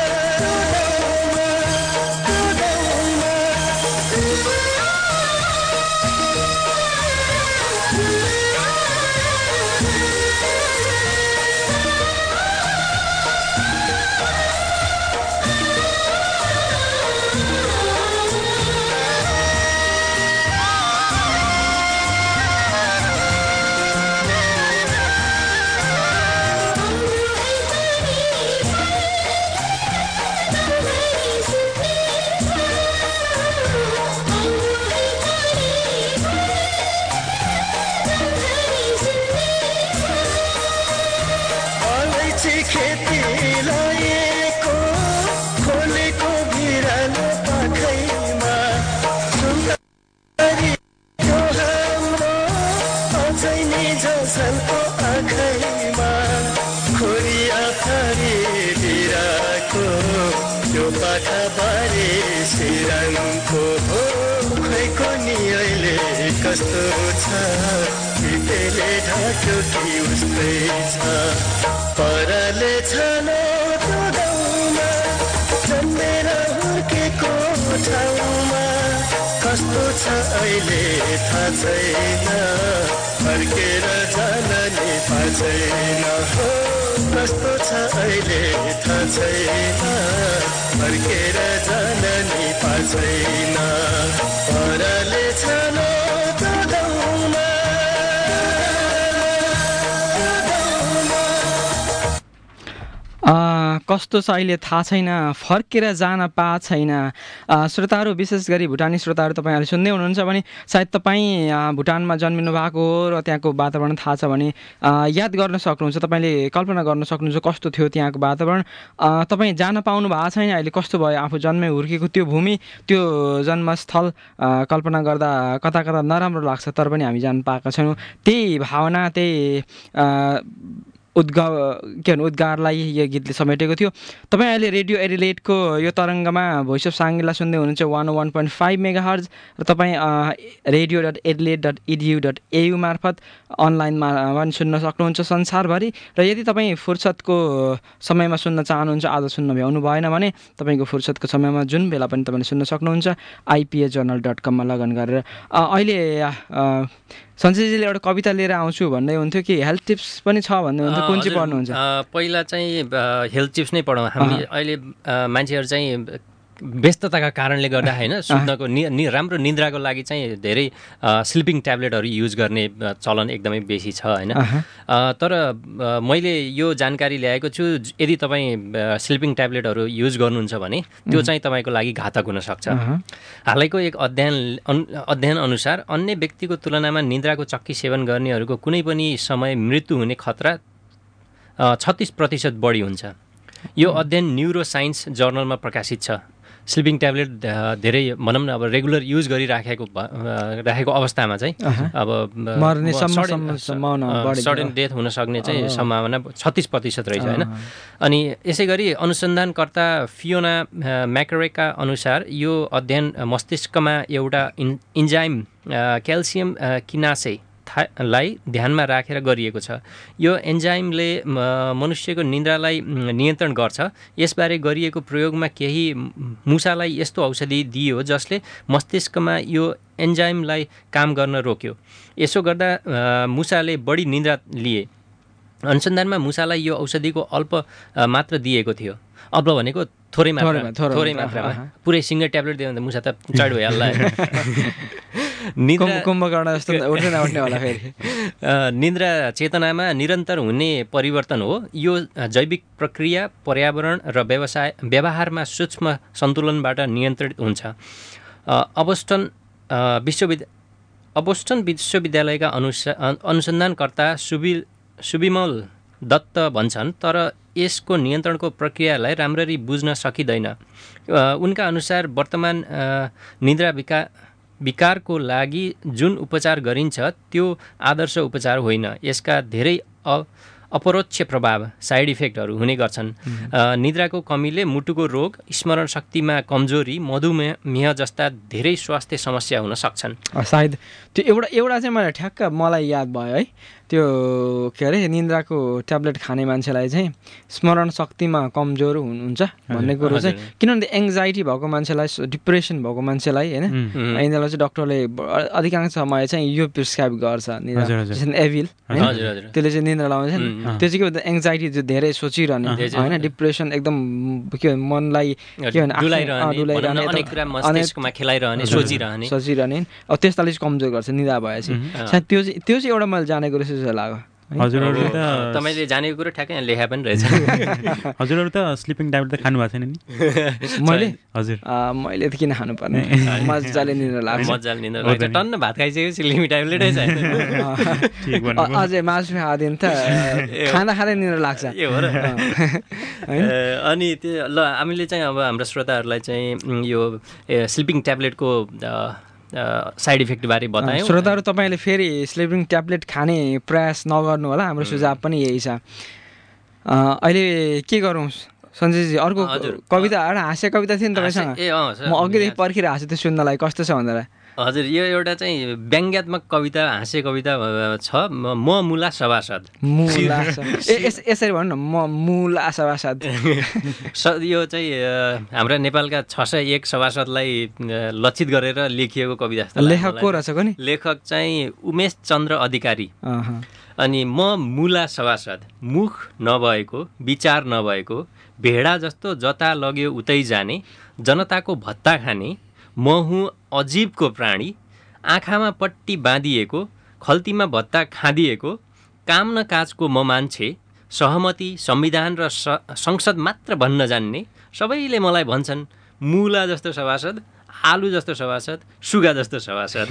खेती लाएको खोलेको बिरालो पाखैमा सुन्दरी यो हाम्रो अझै नि झसलको आँखैमा खोरिया थरी बिराको यो पाखा बारे सिरङको हो खैको नि अहिले कस्तो छ पितेले ढाक्यो कि उस्तै छ परले छलो त्यो गाउँमा जन्मेर हुर्केको ठाउँमा कस्तो छ अहिले थाहा छैन फर्केर जान नि थाहा छैन हो कस्तो छ अहिले थाहा छैन फर्केर जान नि थाहा छैन परले छलो त्यो गाउँमा कस्तो छ अहिले थाहा छैन फर्केर जान पाएको छैन। श्रोताहरू विशेष गरी भुटानी श्रोताहरू तपाईँहरूले सुन्दै हुनुहुन्छ भने सायद तपाईँ भुटानमा जन्मिनु भएको हो र त्यहाँको वातावरण थाहा छ भने याद गर्न सक्नुहुन्छ, तपाईँले कल्पना गर्न सक्नुहुन्छ कस्तो थियो त्यहाँको वातावरण। तपाईँ जान पाउनु भएको छैन अहिले कस्तो भयो आफू जन्मे हुर्केको त्यो भूमि त्यो जन्मस्थल कल्पना गर्दा कता कता नराम्रो लाग्छ, तर पनि हामी जान पाएका छैनौँ। त्यही भावना त्यही उद्गारलाई यो गीतले समेटेको थियो। तपाईँ अहिले रेडियो एडिलेटको यो तरङ्गमा भोइस अफ साङ्गेलाई सुन्दै हुनुहुन्छ 101.5 मेगाहर्ज र तपाईँ radio.adelaide.edu.au मार्फत अनलाइनमा पनि सुन्न सक्नुहुन्छ संसारभरि। र यदि तपाईँ फुर्सदको समयमा सुन्न चाहनुहुन्छ, आज सुन्न भ्याउनु भएन भने तपाईँको फुर्सदको समयमा जुन बेला पनि तपाईँले सुन्न सक्नुहुन्छ ipajournal.com मा लगइन गरेर। अहिले सञ्जयजीले एउटा कविता लिएर आउँछु भन्दै हुन्थ्यो कि हेल्थ टिप्स पनि छ भन्दै हुन्थ्यो, कुन चाहिँ पढ्नुहुन्छ? पहिला चाहिँ हेल्थ टिप्स नै पढौँ। हामी अहिले मान्छेहरू चाहिँ व्यस्तताका कारणले गर्दा होइन सुत्नको राम्रो निन्द्राको लागि चाहिँ धेरै स्लिपिङ ट्याब्लेटहरू युज गर्ने चलन एकदमै बेसी छ होइन। तर मैले यो जानकारी ल्याएको छु, यदि तपाईँ स्लिपिङ ट्याब्लेटहरू युज गर्नुहुन्छ भने त्यो चाहिँ तपाईँको लागि घातक हुनसक्छ। हालैको एक अध्ययन अनुसार अन्य व्यक्तिको तुलनामा निन्द्राको चक्की सेवन गर्नेहरूको कुनै पनि समय मृत्यु हुने खतरा 36% बढी हुन्छ। यो अध्ययन न्युरो साइन्स जर्नलमा प्रकाशित छ। स्लिपिङ ट्याब्लेट धेरै भनौँ न अब रेगुलर युज गरिराखेको अवस्थामा चाहिँ अब सडन डेथ हुन सक्ने चाहिँ सम्भावना 36% रहेछ होइन। अनि यसै गरी अनुसन्धानकर्ता फियोना म्याकरेका अनुसार यो अध्ययन मस्तिष्कमा एउटा इन्जाइम क्याल्सियम किनासे लाई ध्यानमा राखेर गरिएको छ। यो एन्जाइमले मनुष्यको निन्द्रालाई नियन्त्रण गर्छ। यसबारे गरिएको प्रयोगमा केही मुसालाई यस्तो औषधि दिइयो जसले मस्तिष्कमा यो एन्जाइमलाई काम गर्न रोक्यो। यसो गर्दा मुसाले बढी निन्द्रा लिए। अनुसन्धानमा मुसालाई यो औषधिको अल्प मात्रा दिएको थियो। अल्प भनेको थोरै मात्रामा, पुरै सिङ्गल ट्याब्लेट दियो भने त मुसा त चढ भइहाल्ला। निन्द्रा चेतनामा निरन्तर हुने परिवर्तन हो। यो जैविक प्रक्रिया पर्यावरण र व्यवहारमा सूक्ष्म सन्तुलनबाट नियन्त्रित हुन्छ। अबोस्टन विश्वविद्यालयका अनुसन्धानकर्ता सुबिमल दत्त भन्छन्, तर यसको नियन्त्रणको प्रक्रियालाई राम्ररी बुझ्न सकिँदैन। उनका अनुसार वर्तमान निद्रा विकारको लागि जुन उपचार गरिन्छ त्यो आदर्श उपचार होइन। यसका धेरै अपरोक्ष प्रभाव साइड इफेक्टहरू हुने गर्छन्। निद्राको कमीले मुटुको रोग, स्मरण शक्तिमा कमजोरी, मधुमेह जस्ता धेरै स्वास्थ्य समस्या हुन सक्छन्। सायद त्यो एउटा चाहिँ मलाई याद भयो है, त्यो के अरे निन्द्राको ट्याब्लेट खाने मान्छेलाई चाहिँ स्मरण शक्तिमा कमजोर हुन्छ भन्ने कुरो चाहिँ, किनभने एङ्जाइटी भएको मान्छेलाई, डिप्रेसन भएको मान्छेलाई होइन, यिनीहरूलाई चाहिँ डक्टरले अधिकांश समय चाहिँ यो प्रिस्क्राइब गर्छ निन्द्रा, एभिल होइन, त्यसले चाहिँ निन्द्रा लाउँछ नि। त्यो चाहिँ के भन्छ, एङ्जाइटी जो धेरै सोचिरहने होइन, डिप्रेसन एकदम के मनलाई के भन्छ सोचिरहने, अब त्यसलाई चाहिँ कमजोर गर्छ निद्रा भएपछि। सायद त्यो चाहिँ एउटा मैले जानेको रहेछ जस्तो लाग्यो। हजुरहरू त तपाईँले जानेको कुरो ठ्याक्कै यहाँ लेखा पनि रहेछ। हजुरहरू त स्लिपिङ ट्याब्लेट त खानु भएको छैन नि? मैले त किन खानुपर्ने, मजाले निद्रा लाग्छ, मजाले निद्रा लाग्छ। टन्न भात खाइसक्यो स्लिपिङ ट्याब्लेटै छैन, अझै मासु खाँदैन त खाँदा निद्रा लाग्छ। ए हो र। अनि त्यो ल हामीले चाहिँ अब हाम्रो श्रोताहरूलाई चाहिँ यो स्लिपिङ ट्याब्लेटको साइड इफेक्ट बारे बतायौँ। श्रोताहरू तपाईँले फेरि स्लिपिङ ट्याब्लेट खाने प्रयास नगर्नु होला, हाम्रो सुझाव पनि यही छ। अहिले के गरौँ सञ्जयजी, अर्को कविता एउटा हाँस्य कविता थियो नि तपाईँसँग, म अघिदेखि पर्खिरहेको छु त्यो सुन्नलाई, कस्तो छ भनेर। हजुर, यो एउटा चाहिँ व्यङ्ग्यात्मक कविता, हाँस्य कविता छ। म मुला सभासद। यसरी भन्नु न, म मुला सभासद। यो चाहिँ हाम्रा नेपालका 601 सभासदलाई लक्षित गरेर लेखिएको कविता जस्तो। लेखक को रहेछ नि? लेखक चाहिँ उमेश चन्द्र अधिकारी। अनि म मुला सभासद, मुख नभएको, विचार नभएको, भेडा जस्तो जता लग्यो उतै जाने, जनताको भत्ता खाने, म हुँ अजीबको प्राणी, आँखामा पट्टी बाँधिएको, खल्तीमा भत्ता खाँदिएको, काम न काजको म मान्छे, सहमति, संविधान र संसद मात्र भन्न जान्ने, सबैले मलाई भन्छन् मुला जस्तो सभासद, आलु जस्तो सभासद, सुगा जस्तो सभासद।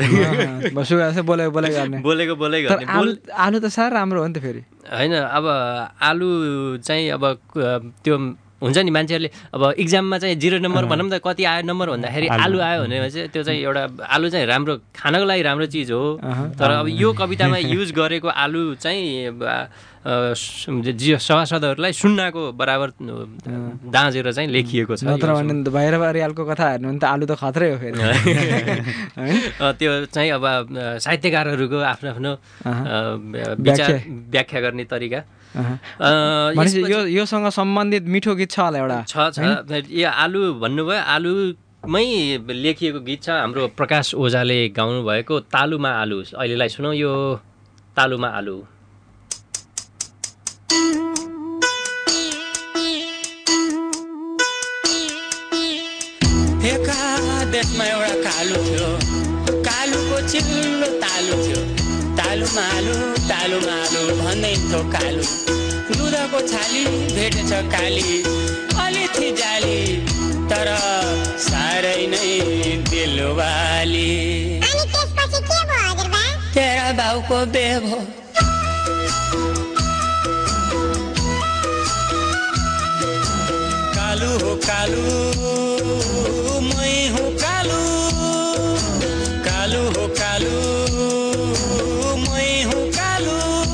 बोलेको गर्ने। आलु त साह्रो राम्रो हो नि त फेरि होइन। अब आलु चाहिँ अब त्यो हुन्छ नि, मान्छेहरूले अब इक्जाममा चाहिँ 0 नम्बर भनौँ त, कति आयो नम्बर भन्दाखेरि आलु आयो भने चाहिँ त्यो चाहिँ एउटा आलु चाहिँ राम्रो खानको लागि राम्रो चिज हो। तर अब यो कवितामा युज गरेको आलु चाहिँ सभासदहरूलाई सुन्नाको बराबर दाँजेर चाहिँ लेखिएको छ। नत्र भने बाहिरको कथा हेर्नु भने त आलु त खत्रै हो फेरि। त्यो चाहिँ अब साहित्यकारहरूको आफ्नो विचार व्याख्या गर्ने तरिका। योसँग सम्बन्धित मिठो गीत छ होला एउटा? छ। यो आलु भन्नुभयो, आलुमै लेखिएको गीत छ। हाम्रो प्रकाश ओझाले गाउनु भएको तालुमा आलु, अहिलेलाई सुनौ यो तालुमा आलु। देशमा एउटा कालु थियो, कालुको चिल्लो तालु थियो, तालुमा आलु तालुमा आलु भन्दै थियो कालु। दुधको छाली भेटेछ काली, अलि थिए जाली तर साह्रै नै दिलवाली। अनि त्यसपछि के भयो हजुरबा? तेरा बाउको बिहे भयो। कालु हो कालु, मै हो कालु, कालु हो कालु, मै हो कालु।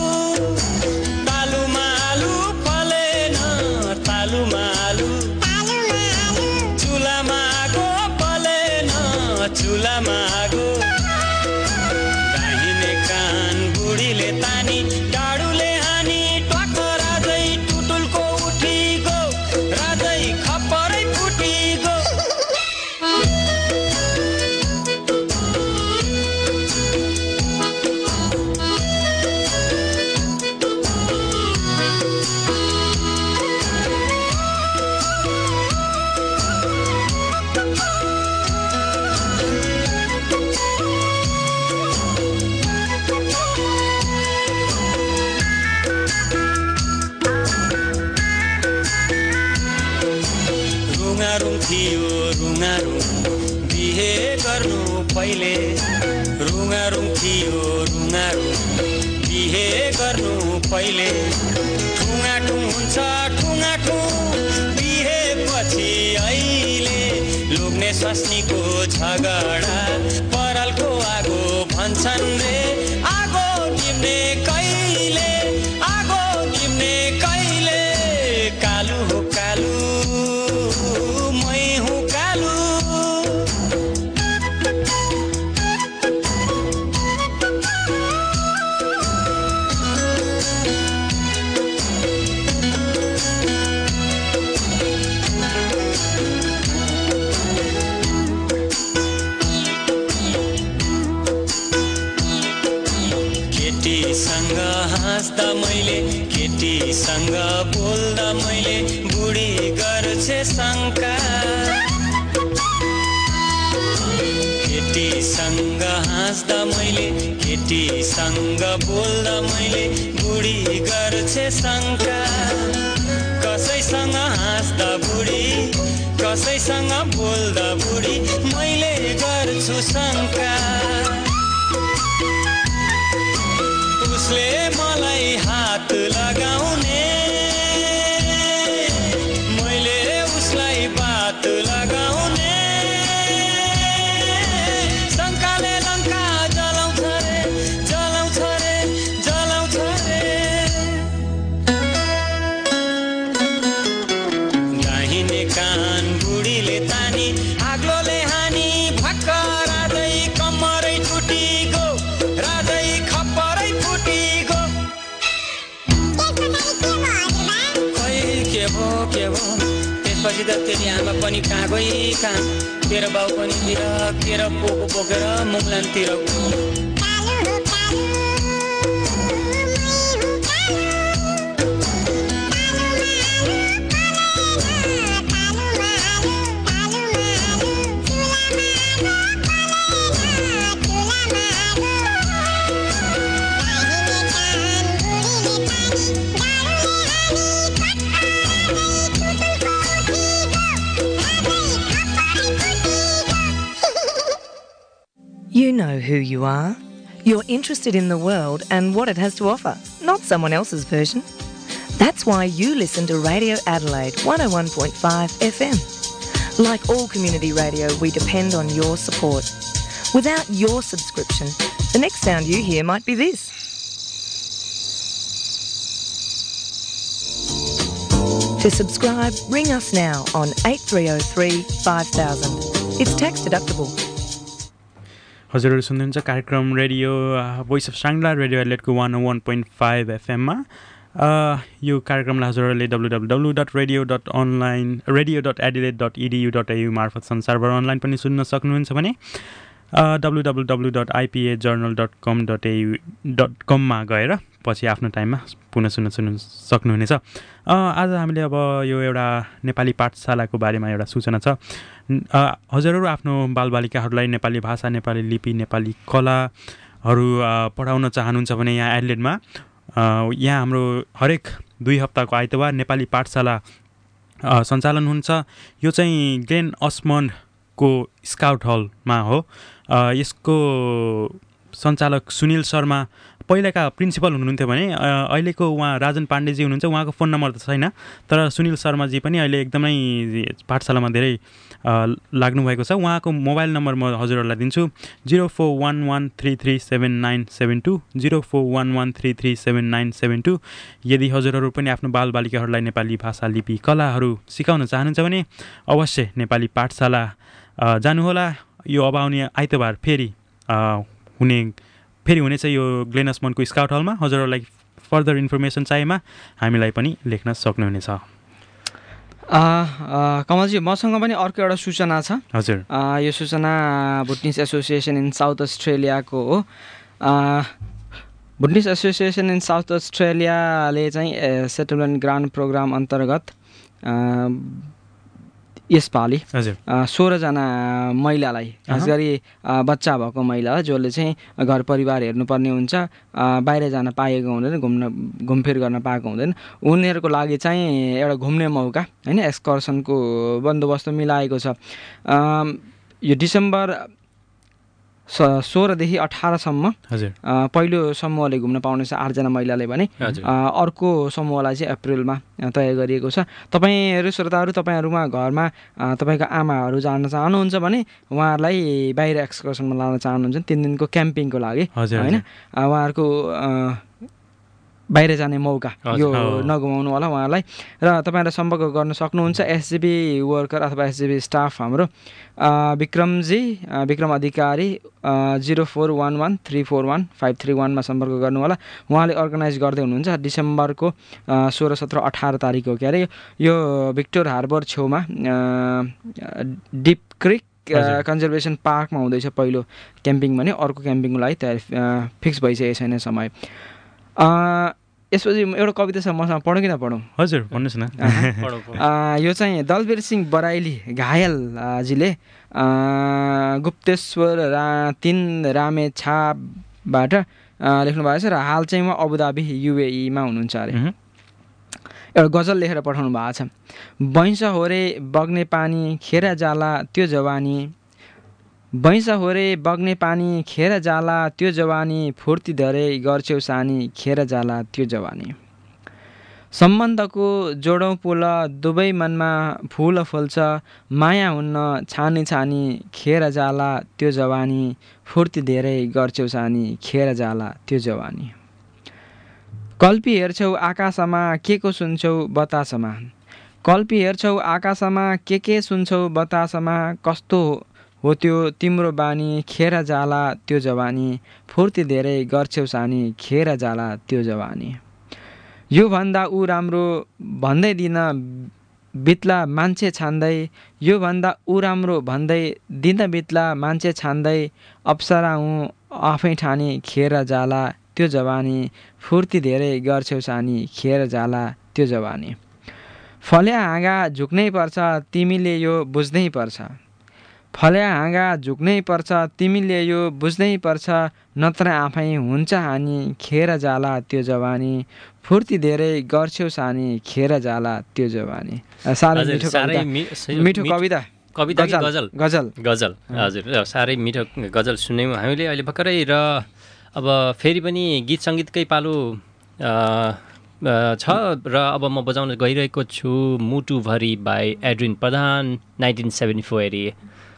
तालुमा आलु फलेन, तालुमा आलु, चुलामा आगो फलेन, चुलामा आगो। दाहिने कान बुढीले तानी, डाडुले हानी, ट्वाक राजै टुटुलको उठी गो, राजै खप्परै फुटी गो। रुङारुङ थियो रुङारुङ बिहे गर्नु पहिले, रुङारुङ थियो रुङारुङ बिहे गर्नु पहिले। ठुङाठुङ हुन्छ ठुङाठुङ बिहे पछि अहिले, लोग्ने स्वास्नीको झगडा परालको आगो भन्छन् रे। आगो निम्ने कहिले, आगो निम्ने केटीसँग बोल्दा मैले बुढी गर्छे शङ्का केटीसँग हाँस्दा मैले केटीसँग बोल्दा मैले बुढी गर्छे शङ्का कसैसँग हाँस्दा बुढी कसैसँग बोल्दा बुढी मैले गर्छु शङ्का उसले मलाई हात लगाउने मैले उसलाई बात लगाउने शङ्काले लङ्का जलाउँछ रे जलाउँछ रे जलाउँछ रे दाहिने कान बुढीले तानी आग्लोले हानी भक्कर राजै कम्मरै टुटी गो राजै खप्परै फुटी गो के भयो त्यसपछि त तेरी आमा पनि कहाँ गई कहाँ तेरो बाउ पनि तिर तेरो पोको बोकेर मुगलानतिर You know who you are. You're interested in the world and what it has to offer, not someone else's version. That's why you listen to Radio Adelaide 101.5 FM. Like all community radio, we depend on your support. Without your subscription, the next sound you hear might be this. To subscribe, ring us now on 8303 5000. It's tax deductible. हजुरहरू सुन्नुहुन्छ कार्यक्रम radio voice of Shangri-La radio एडलेटको 101.5 FM-मा यो कार्यक्रमलाई हजुरहरूले www.radio.adelaide.edu.au मार्फत संसारभर अनलाइन पनि सुन्न सक्नुहुन्छ भने www.ipajournal.com.au .com गएर पछि आफ्नो टाइममा पुनः सुन्न सक्नुहुनेछ। आज हामीले अब यो एउटा नेपाली पाठशालाको बारेमा एउटा सूचना छ। हजुरहरू आफ्नो बालबालिकाहरूलाई नेपाली भाषा, नेपाली लिपि, नेपाली कलाहरू पढाउन चाहनुहुन्छ भने यहाँ एडलेडमा यहाँ हाम्रो हरेक 2 हप्ताको आइतबार नेपाली पाठशाला सञ्चालन हुन्छ। यो चाहिँ ग्लेन अस्मन्डको स्काउट हलमा हो। यसको सञ्चालक सुनिल शर्मा पहिलाका प्रिन्सिपल हुनुहुन्थ्यो भने अहिलेको उहाँ राजन पाण्डेजी हुनुहुन्छ। उहाँको फोन नम्बर त छैन, तर सुनिल शर्माजी पनि अहिले एकदमै पाठशालामा धेरै लाग्नुभएको छ। उहाँको मोबाइल नम्बर म हजुरहरूलाई दिन्छु 0411337972 0411337972। यदि हजुरहरू पनि आफ्नो बालबालिकाहरूलाई नेपाली भाषा, लिपि, कलाहरू सिकाउन चाहनुहुन्छ भने अवश्य नेपाली पाठशाला जानुहोला। यो अब आउने आइतबार फेरि हुनेछ यो ग्लेन अस्मन्डको स्काउट हलमा। हजुरहरूलाई फर्दर इन्फर्मेसन चाहिएमा हामीलाई पनि लेख्न सक्नुहुनेछ। कमलजी, मसँग पनि अर्को एउटा सूचना छ। हजुर, यो सूचना भुटनिस एसोसिएसन इन साउथ अस्ट्रेलियाको हो। भुटनिस एसोसिएसन इन साउथ अस्ट्रेलियाले चाहिँ सेटलमेन्ट ग्रान्ट प्रोग्राम अन्तर्गत यसपालि 16 जना महिलालाई, खास गरी बच्चा भएको महिला जसले चाहिँ घर परिवार हेर्नुपर्ने हुन्छ, बाहिर जान पाएको हुँदैन, घुमफिर गर्न पाएको हुँदैन, उनीहरूको लागि चाहिँ एउटा घुम्ने मौका होइन, एक्सकर्सनको बन्दोबस्त मिलाएको छ। यो डिसेम्बर 16 देखि 18 सम्म पहिलो समूहले घुम्न पाउनेछ 8 जना महिलाले भने, अर्को समूहलाई चाहिँ अप्रिलमा तय गरिएको छ। तपाईँहरू श्रोताहरू, तपाईँहरूमा घरमा तपाईँको आमाहरू जान चाहनुहुन्छ भने उहाँहरूलाई बाहिर एक्सकर्सनमा लान चाहनुहुन्छ 3 दिनको क्याम्पिङको लागि होइन, उहाँहरूको बाहिर जाने मौका यो नगुमाउनु होला उहाँलाई। र तपाईँलाई सम्पर्क गर्न सक्नुहुन्छ एसजिबी वर्कर अथवा एसजिबी स्टाफ हाम्रो विक्रम अधिकारी 0411341531 सम्पर्क गर्नु होला। उहाँले अर्गनाइज गर्दै हुनुहुन्छ। डिसेम्बरको 16, 17, 18 तारिक हो क्यारे। यो भिक्टोर हार्बर छेउमा डिप क्रिक कन्जर्भेसन पार्कमा हुँदैछ पहिलो क्याम्पिङ भने, अर्को क्याम्पिङको लागि तयारी फिक्स भइसकेको छैन समय। यसपछि एउटा कविता छ मसँग पढौँ कि नपढौँ? हजुर भन्नुहोस् न। यो चाहिँ दलवीर सिंह बराइली घायलजीले गुप्तेश्वर 3 रामेछापबाट लेख्नु भएको छ र हाल चाहिँ म अबुधाबी UAE-मा हुनुहुन्छ अरे। एउटा गजल लेखेर पठाउनु भएको छ। बैंस होरे बग्ने पानी खेर जाला त्यो जवानी, बैंस होरे बग्ने पानी खेर जाला त्यो जवानी, फुर्ती धरे गर्छौ सानी खेर जाला त्यो जवानी। सम्बन्धको जोडौँ पुल दुवै मनमा फुल फुल्छ, माया हुन्न छानी छानी खेर जाला त्यो जवानी, फुर्ती धेरै गर्छौ सानी खेर जाला त्यो जवानी। कल्पी हेर्छौ आकाशमा के को सुन्छौ बतासमा, कल्पी हेर्छौ आकाशमा के सुन्छौ बतासमा, कस्तो हो त्यो तिम्रो बानी खेर जाला त्यो जवानी, फुर्ती धेरै गर्छौ सानी खेर जाला त्यो जवानी। यो भन्दा ऊ राम्रो भन्दै दिन बित्ला मान्छे छान्दै, यो भन्दा ऊ राम्रो भन्दै दिन बित्ला मान्छे छान्दै, अप्सरा हुँ आफै ठानी खेर जाला त्यो जवानी, फुर्ती धेरै गर्छौ सानी खेर जाला त्यो जवानी। फल्या हाँगा झुक्नै पर्छ तिमीले यो बुझ्नै पर्छ, फल्या हाँगा झुक्नै पर्छ तिमीले यो बुझ्नै पर्छ, नत्र आफै हुन्छ हानि खेर जाला त्यो जवानी, फुर्ती धेरै गर्छौ सानी खेर जाला त्यो जवानी। साह्रै मिठो कविता। कविता कि गजल? गजल। गजल हजुर, साह्रै मिठो गजल सुन्यौँ हामीले अहिले भर्खरै। र अब फेरि पनि गीत सङ्गीतकै पालो छ र अब म बजाउन गइरहेको छु मुटुभरि बाई एड्रिन प्रधान 1974 एरी।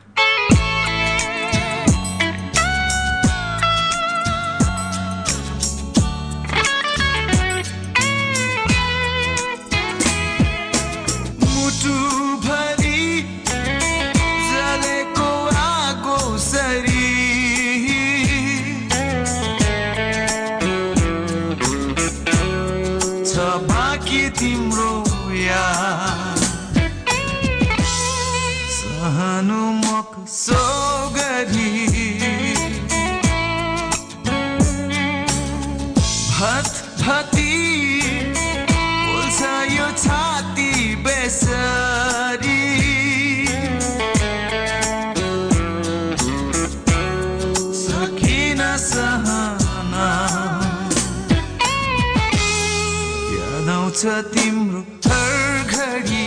तिम्रो हर घडी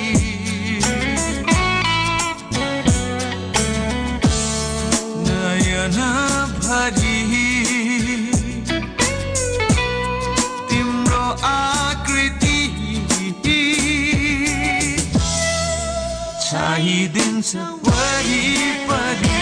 नयन भरी तिम्रो आकृति छाइदिन्छ वरिपरि।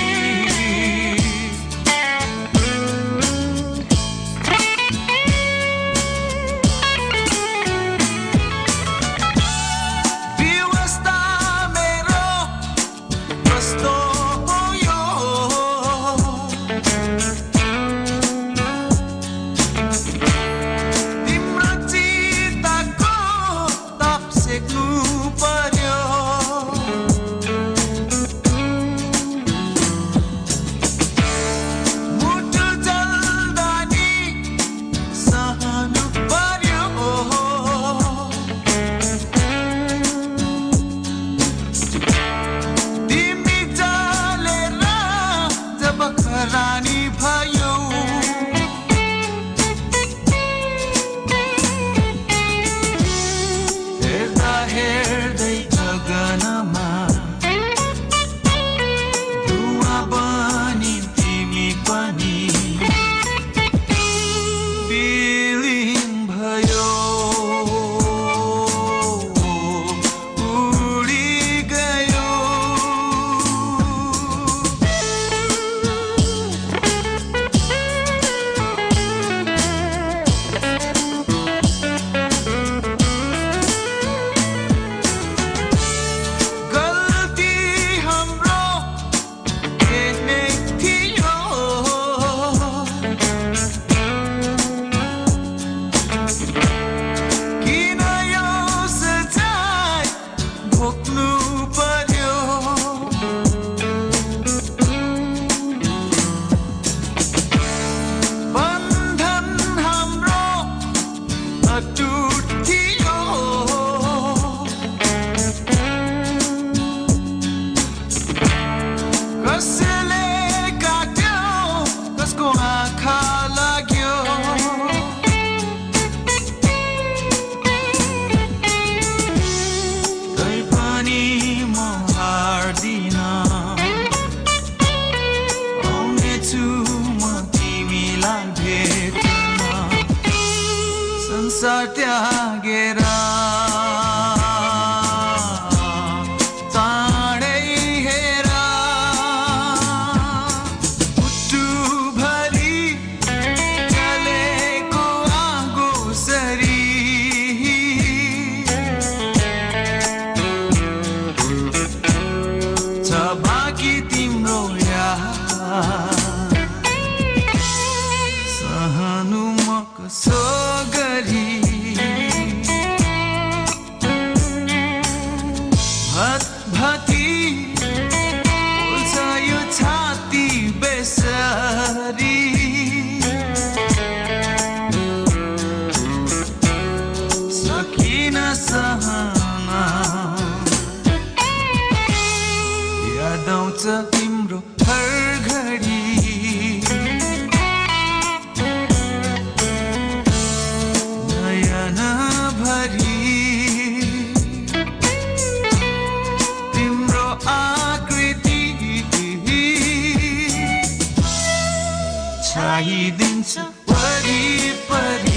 सोच तिम्रो हर घडी नयन भरी तिम्रो आकृति छाइदिन्छ वरिपरि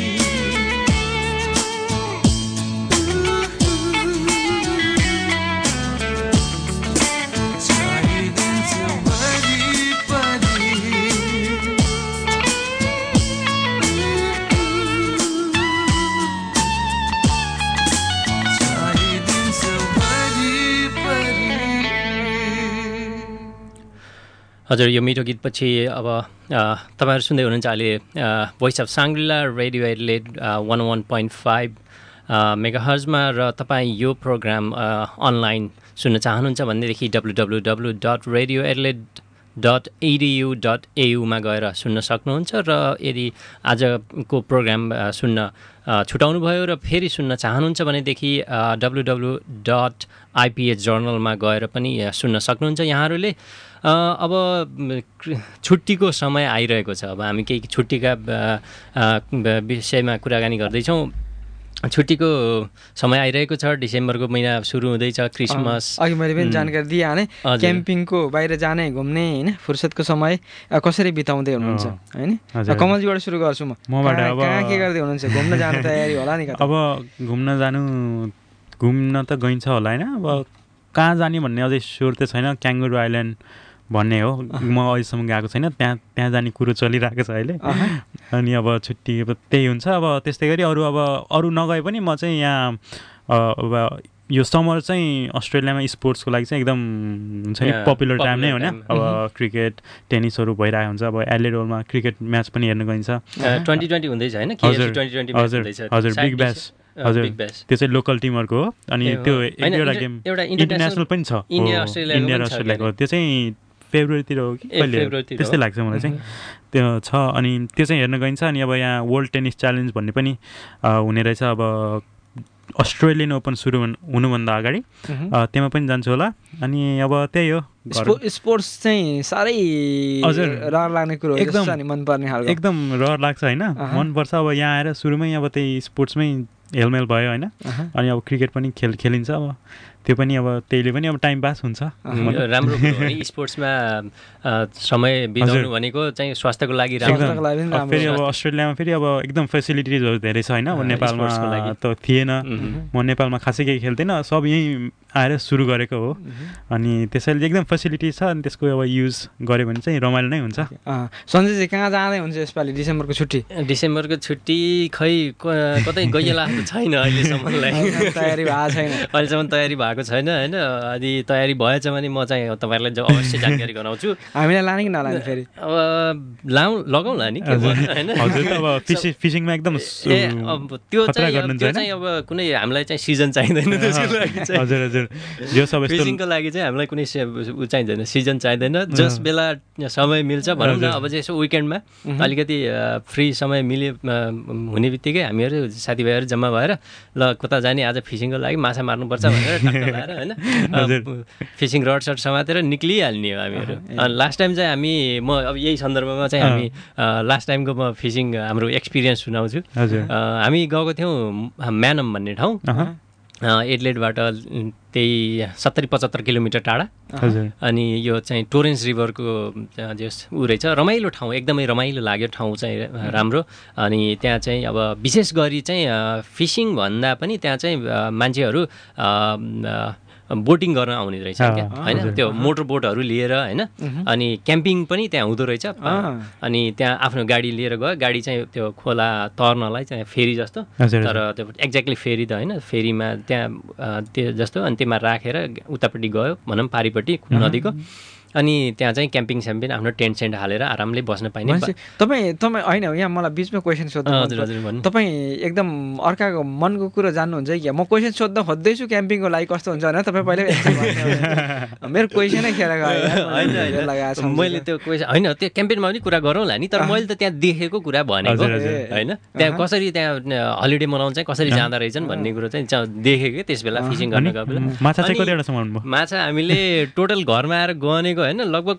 हजुर यो मिठो गीतपछि अब तपाईँहरू सुन्दै हुनुहुन्छ अहिले voice of Shangri-La radio Adelaide 101.5 मेगाहर्जमा र तपाईँ यो प्रोग्राम अनलाइन सुन्न चाहनुहुन्छ भनेदेखि www.radioadelaide.edu.au मा गएर सुन्न सक्नुहुन्छ र यदि आजको प्रोग्राम सुन्न छुटाउनु भयो र फेरि सुन्न चाहनुहुन्छ भनेदेखि www.ipsjournal मा गएर पनि सुन्न सक्नुहुन्छ यहाँहरूले अब छुट्टीको समय आइरहेको छ अब हामी केही छुट्टीका विषयमा कुराकानी गर्दैछौँ छुट्टीको समय आइरहेको छ डिसेम्बरको महिना सुरु हुँदैछ क्रिसमस अघि मैले पनि जानकारी दिइहालेँ क्याम्पिङको बाहिर जाने घुम्ने होइन फुर्सदको समय कसरी बिताउँदै हुनुहुन्छ होइन कमलजीबाट सुरु गर्छु मबाट कहाँ के गर्दै हुनुहुन्छ घुम्न जानु तयारी होला नि अब घुम्न त गइन्छ होला होइन अब कहाँ जाने भन्ने अझै स्योर त छैन क्याङ्गुरू आइल्यान्ड भन्ने हो म अहिलेसम्म गएको छैन त्यहाँ जाने कुरो चलिरहेको छ अहिले अनि अब छुट्टी अब त्यही हुन्छ अब त्यस्तै गरी अरू नगए पनि म चाहिँ यहाँ अब यो समर चाहिँ अस्ट्रेलियामा स्पोर्ट्सको लागि चाहिँ एकदम हुन्छ नि पपुलर टाइम नै हो नि अब क्रिकेट टेनिसहरू भइरहेको हुन्छ अब एडलेड ओभलमा क्रिकेट म्याच पनि हेर्न गइन्छ 2020 हुँदैछ होइन हजुर बिग ब्यास हजुर त्यो चाहिँ लोकल टिमहरूको हो अनि त्यो एउटा गेम इन्टरनेसनल पनि छ इन्डिया र अस्ट्रेलियाको त्यो चाहिँ फेब्रुअरीतिर हो कि कहिले त्यस्तै लाग्छ मलाई चाहिँ त्यो छ अनि त्यो चाहिँ हेर्न गइन्छ अनि अब यहाँ वर्ल्ड टेनिस च्यालेन्ज भन्ने पनि हुने रहेछ अब अस्ट्रेलियन ओपन सुरु हुनुभन्दा अगाडि त्यहाँ पनि जान्छु होला अनि अब त्यही हो स्पोर्ट्स चाहिँ साह्रै रहर लाग्ने कुरो एकदम मनपर्ने खालको एकदम रहर लाग्छ होइन मनपर्छ अब यहाँ आएर सुरुमै अब त्यही स्पोर्ट्समै हेलमेल भयो होइन अनि अब क्रिकेट पनि खेलिन्छ अब त्यो पनि अब त्यहीले पनि अब टाइम पास हुन्छ राम्रो कुरो हो स्पोर्ट्समा समय बिताउनु भनेको चाहिँ स्वास्थ्यको लागि राम्रो फेरि अब अस्ट्रेलियामा फेरि अब एकदम फेसिलिटिजहरू धेरै छ होइन अब नेपालमा त थिएन म नेपालमा खासै केही खेल्थेन सब यहीँ आएर सुरु गरेको हो अनि त्यसैले एकदम फेसिलिटी छ अनि त्यसको अब युज गऱ्यो भने चाहिँ रमाइलो नै हुन्छ सञ्जय चाहिँ कहाँ जाँदै हुन्छ यसपालि डिसेम्बरको छुट्टी खै कतै गइएला छैन अहिलेसम्मलाई तयारी भएको छैन अहिलेसम्म तयारी भएको छैन होइन अनि तयारी भएछ भने म चाहिँ तपाईँहरूलाई अवश्य जानकारी गराउँछु हामीलाई लाने कि नलाने फेरि अब लगाउँला नि के होइन फिसिङमा एकदम त्यो चाहिँ अब कुनै हामीलाई चाहिँ सिजन चाहिँदैन त्यसको लागि चाहिँ फिसिङको लागि चाहिँ हामीलाई कुनै ऊ चाहिँदैन सिजन चाहिँदैन जस बेला समय मिल्छ भनौँ न अब चाहिँ यसो विकेन्डमा अलिकति फ्री समय हुने बित्तिकै हामीहरू साथीभाइहरू जम्मा भएर ल कता जाने आज फिसिङको लागि माछा मार्नुपर्छ भनेर टक्क लाएर होइन फिसिङ रड सट समातेर निक्लिहाल्ने हो हामीहरू लास्ट टाइम चाहिँ म अब यही सन्दर्भमा चाहिँ हामी लास्ट टाइमको म फिसिङ हाम्रो एक्सपिरियन्स सुनाउँछु हामी गएको थियौँ म्यानम भन्ने ठाउँ एडलेडबाट त्यही 70-75 किलोमिटर टाढा अनि यो चाहिँ टोरेन्स रिभरको ऊ रहेछ रमाइलो ठाउँ एकदमै रमाइलो लाग्यो ठाउँ चाहिँ राम्रो अनि त्यहाँ चाहिँ अब विशेष गरी चाहिँ फिसिङ भन्दा पनि त्यहाँ चाहिँ मान्छेहरू बोटिङ गर्न आउने रहेछ क्या होइन त्यो मोटर बोटहरू लिएर होइन अनि क्याम्पिङ पनि त्यहाँ हुँदो रहेछ अनि त्यहाँ आफ्नो गाडी लिएर गयो गाडी चाहिँ त्यो खोला तर्नलाई चाहिँ फेरी जस्तो तर त्यो एक्ज्याक्टली फेरी त होइन फेरीमा त्यहाँ त्यो जस्तो अनि त्यसमा राखेर उतापट्टि गयो भनौँ पारिपट्टि नदीको अनि त्यहाँ चाहिँ क्याम्पिङ स्याम्पिङ आफ्नो टेन्ट सेन्ट हालेर आरामले बस्न पाइने। तपाईँ होइन यहाँ मलाई बिचमा क्वेसन सोध्नु। हजुर हजुर भन्नु। तपाईँ एकदम अर्काको मनको कुरो जान्नुहुन्छ कि म क्वेसन सोध्न खोज्दैछु क्याम्पिङको लागि कस्तो हुन्छ भने तपाईँ पहिला मेरो क्वेसनै खेर गयो। मैले त्यो क्वेसन होइन त्यो क्याम्पेनमा पनि कुरा गरौँला नि, तर मैले त त्यहाँ देखेको कुरा भनेको होइन। त्यहाँ कसरी त्यहाँ हलिडे मनाउनु चाहिँ कसरी जाँदा रहेछन् भन्ने कुरो चाहिँ देखेको त्यस बेला फिसिङ गर्न गएको बेला। माछा हामीले टोटल घरमा आएर गनेको होइन लगभग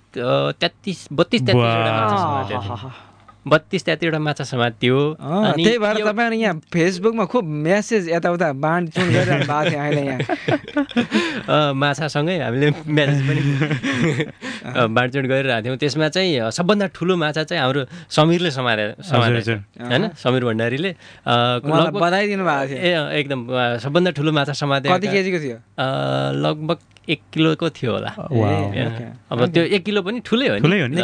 32-33वटा माछा समात्यो। त्यही भएर तपाईँहरू यहाँ फेसबुकमा खुब मेसेज यताउता बाँडचुँड गरिरहनु भएको थियो अहिले यहाँ। माछासँगै हामीले मेसेज पनि बाँडचुँड गरिरहेको थियौँ। त्यसमा चाहिँ सबभन्दा ठुलो माछा चाहिँ हाम्रो समीरले समातेको होइन, समीर भण्डारीले बताइदिनु भएको थियो। एकदम सबभन्दा ठुलो माछा समाते। कति केजीको थियो? लगभग 1 किलोको थियो होला। अब त्यो 1 किलो पनि ठुलै हो नि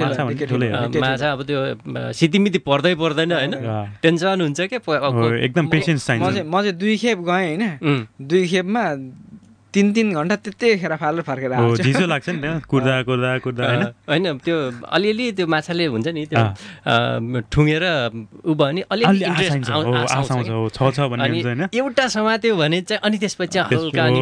माछा। अब त्यो सितिमिति पर्दैन होइन, टेन्सन हुन्छ क्या एकदम पेसेन्स चाहिन्छ। म चाहिँ 2 खेप गएँ होइन, 2 खेपमा 3-3 घन्टा त्यतिखेर फालेर फर्केर आउँछ। झिजो लाग्छ नि कुर्दा होइन त्यो अलिअलि त्यो माछाले हुन्छ नि त्यो ठुङ्गेर उ भयो नि अलिअलि इन्ट्रेस्ट आउँछ भन्ने। एउटा समात्यो भने चाहिँ अनि त्यसपछि हल्का अनि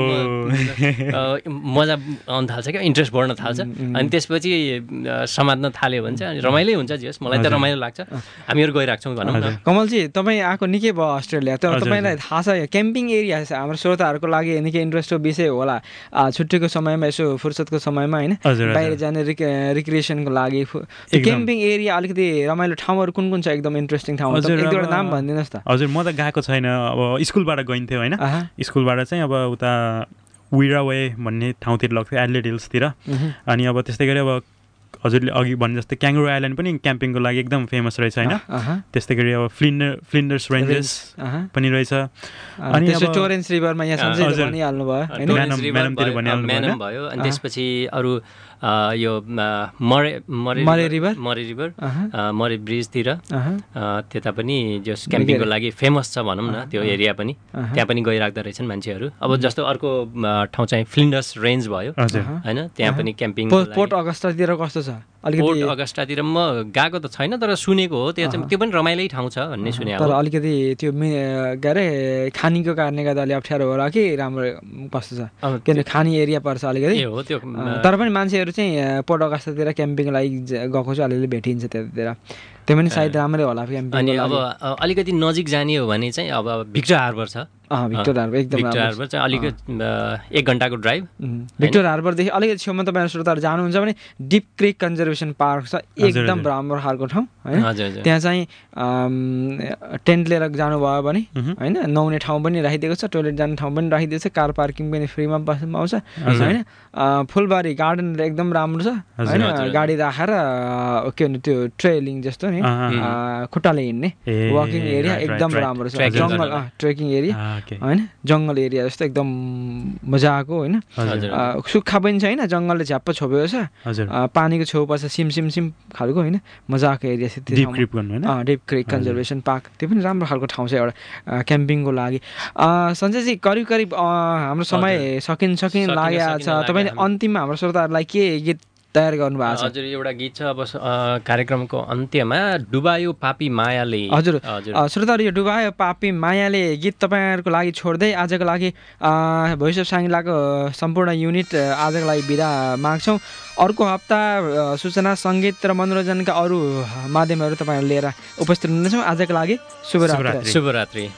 मजा आउन थाल्छ क्या, इन्ट्रेस्ट बढ्न थाल्छ। अनि त्यसपछि समात्न थाल्यो भने चाहिँ रमाइलो हुन्छ। जस मलाई त रमाइलो लाग्छ। हामीहरू गइरहेको छौँ भनौँ न। कमलजी तपाईँ आएको निकै भयो अस्ट्रेलिया, तपाईँलाई थाहा छ क्याम्पिङ एरिया हाम्रो श्रोताहरूको लागि निकै इन्ट्रेस्टको विषय होला। छुट्टीको समयमा यसो फुर्सदको समयमा होइन बाहिर जाने रिक्रिएसनको लागि क्याम्पिङ एरिया अलिकति रमाइलो ठाउँहरू कुन कुन छ एकदम इन्ट्रेस्टिङ ठाउँ? एक-दुईवटा नाम भनिदिनुहोस् त। हजुर म त गएको छैन, अब स्कुलबाट गइन्थ्यो होइन। स्कुलबाट चाहिँ अब उता विरावे भन्ने ठाउँतिर लग्थ्यो, एडलेड हिल्सतिर। अनि अब त्यस्तै गरी अब हजुरले अघि भने जस्तै क्याङ्गरू आइल्यान्ड पनि क्याम्पिङको लागि एकदम फेमस रहेछ होइन। त्यस्तै गरी अब फ्लिन्डर्स रेन्जेस पनि रहेछ। अनि टोरेन्स रिभरमा यहाँ भनिहाल्नु भयो। अनि त्यसपछि अरू यो मरे रिभर मरे ब्रिजतिर त्यता पनि जस क्याम्पिङको लागि फेमस छ भनौँ न। त्यो एरिया पनि त्यहाँ पनि गइराख्दो रहेछन् मान्छेहरू। अब जस्तो अर्को ठाउँ चाहिँ फ्लिन्डर्स रेन्ज भयो होइन, त्यहाँ पनि क्याम्पिङ। पोर्ट अगस्टातिर कस्तो छ? पोर्ट अगस्टातिर म गएको त छैन, तर सुनेको हो त्यहाँ चाहिँ त्यो पनि रमाइलै ठाउँ छ भन्ने सुने। तर अलिकति त्यो के अरे खानीको कारणले गर्दा अलि अप्ठ्यारो होला कि राम्रो कस्तो छ? किनभने खानी एरिया पर्छ अलिकति। तर पनि मान्छेहरू चाहिँ पोर्ट अगस्टातिर क्याम्पिङको लागि गएको चाहिँ अलिअलि भेटिन्छ त्यतातिर। त्यो पनि सायद राम्रै होला क्याम्पिङ। अनि अब अलिकति नजिक जाने हो भने चाहिँ अब भिक्टर हार्बर छ। भिक्टर हार्बर चाहिँ अलिकति 1 घन्टाको ड्राइभ। भिक्टर हार्बरदेखि अलिकति छेउमा तपाईँ श्रोताहरू जानुहुन्छ भने डिप क्रिक कन्जर्भेसन पार्क छ, एकदम राम्रो खालको ठाउँ होइन। त्यहाँ चाहिँ टेन्ट लिएर जानुभयो भने होइन नुहाउने ठाउँ पनि राखिदिएको छ, टोइलेट जाने ठाउँ पनि राखिदिएको छ, कार पार्किङ पनि फ्रीमा बस्नु पाउँछ होइन। फुलबारी गार्डन एकदम राम्रो छ होइन। गाडी राखेर के भन्नु त्यो ट्रेलिङ जस्तो नि खुट्टाले हिँड्ने वकिङ एरिया एकदम राम्रो छ। जङ्गल ट्रेकिङ एरिया होइन, जङ्गल एरिया जस्तो एकदम मजाको होइन। सुक्खा पनि छैन, जङ्गलले झ्याप्प छोपेको छ, पानीको छेउ पर्छ, सिम खालको होइन, मजाको एरिया छ। डिप क्रिक कन्जर्भेसन पार्क त्यो पनि राम्रो खालको ठाउँ छ एउटा क्याम्पिङको लागि। सञ्जयजी करिब हाम्रो समय सकिन लागेको छ। तपाईँले अन्तिममा हाम्रो श्रोताहरूलाई के गीत तयार गर्नु भएको छ? हजुर एउटा गीत छ अब कार्यक्रमको अन्त्यमा, डुबायो पापी मायाले। हजुर श्रोताहरू यो डुबायो पापी मायाले गीत तपाईँहरूको लागि छोड्दै आजको लागि भोइस अफ साङ्गलाको सम्पूर्ण युनिट आजको लागि बिदा माग्छौँ। अर्को हप्ता सूचना सङ्गीत र मनोरञ्जनका अरू माध्यमहरू तपाईँहरू लिएर उपस्थित हुनेछौँ। आजको लागि शुभरात्रि।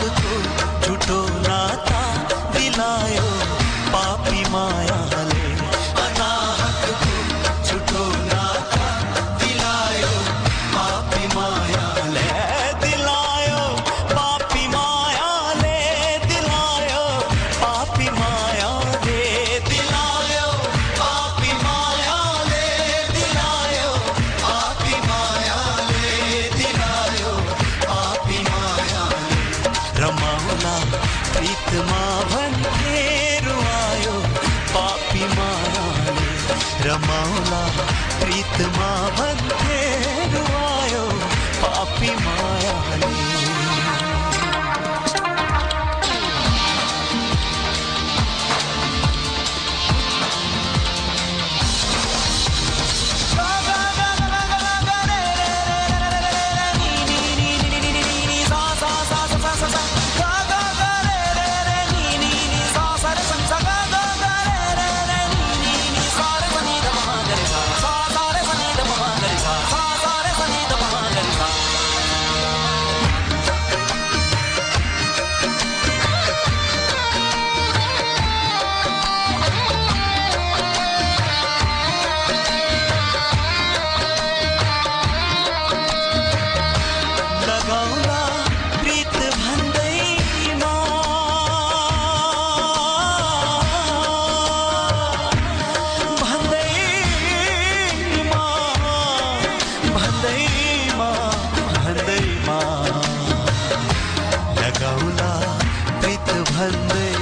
हकको झुटो नाता दिलायो पापी मायाले अनाहकको झुटो नाता दिलायो पापी मायाले दिलायो पापी मायाले दिलायो पापी मायाले दिलायो पापी मायाले दिलायो पापी मायाले दिलायो पापी मायाले रमाउला प्रीतमा भन्थे रुवायो पापी मायाले रमाउला प्रीतमा भन्थे रुवायो पापी मायाले लगाउला प्रीत भन्दैमा भन्दैमा भन्दैमा भन्दैमा लगाउला प्रीत भन्दै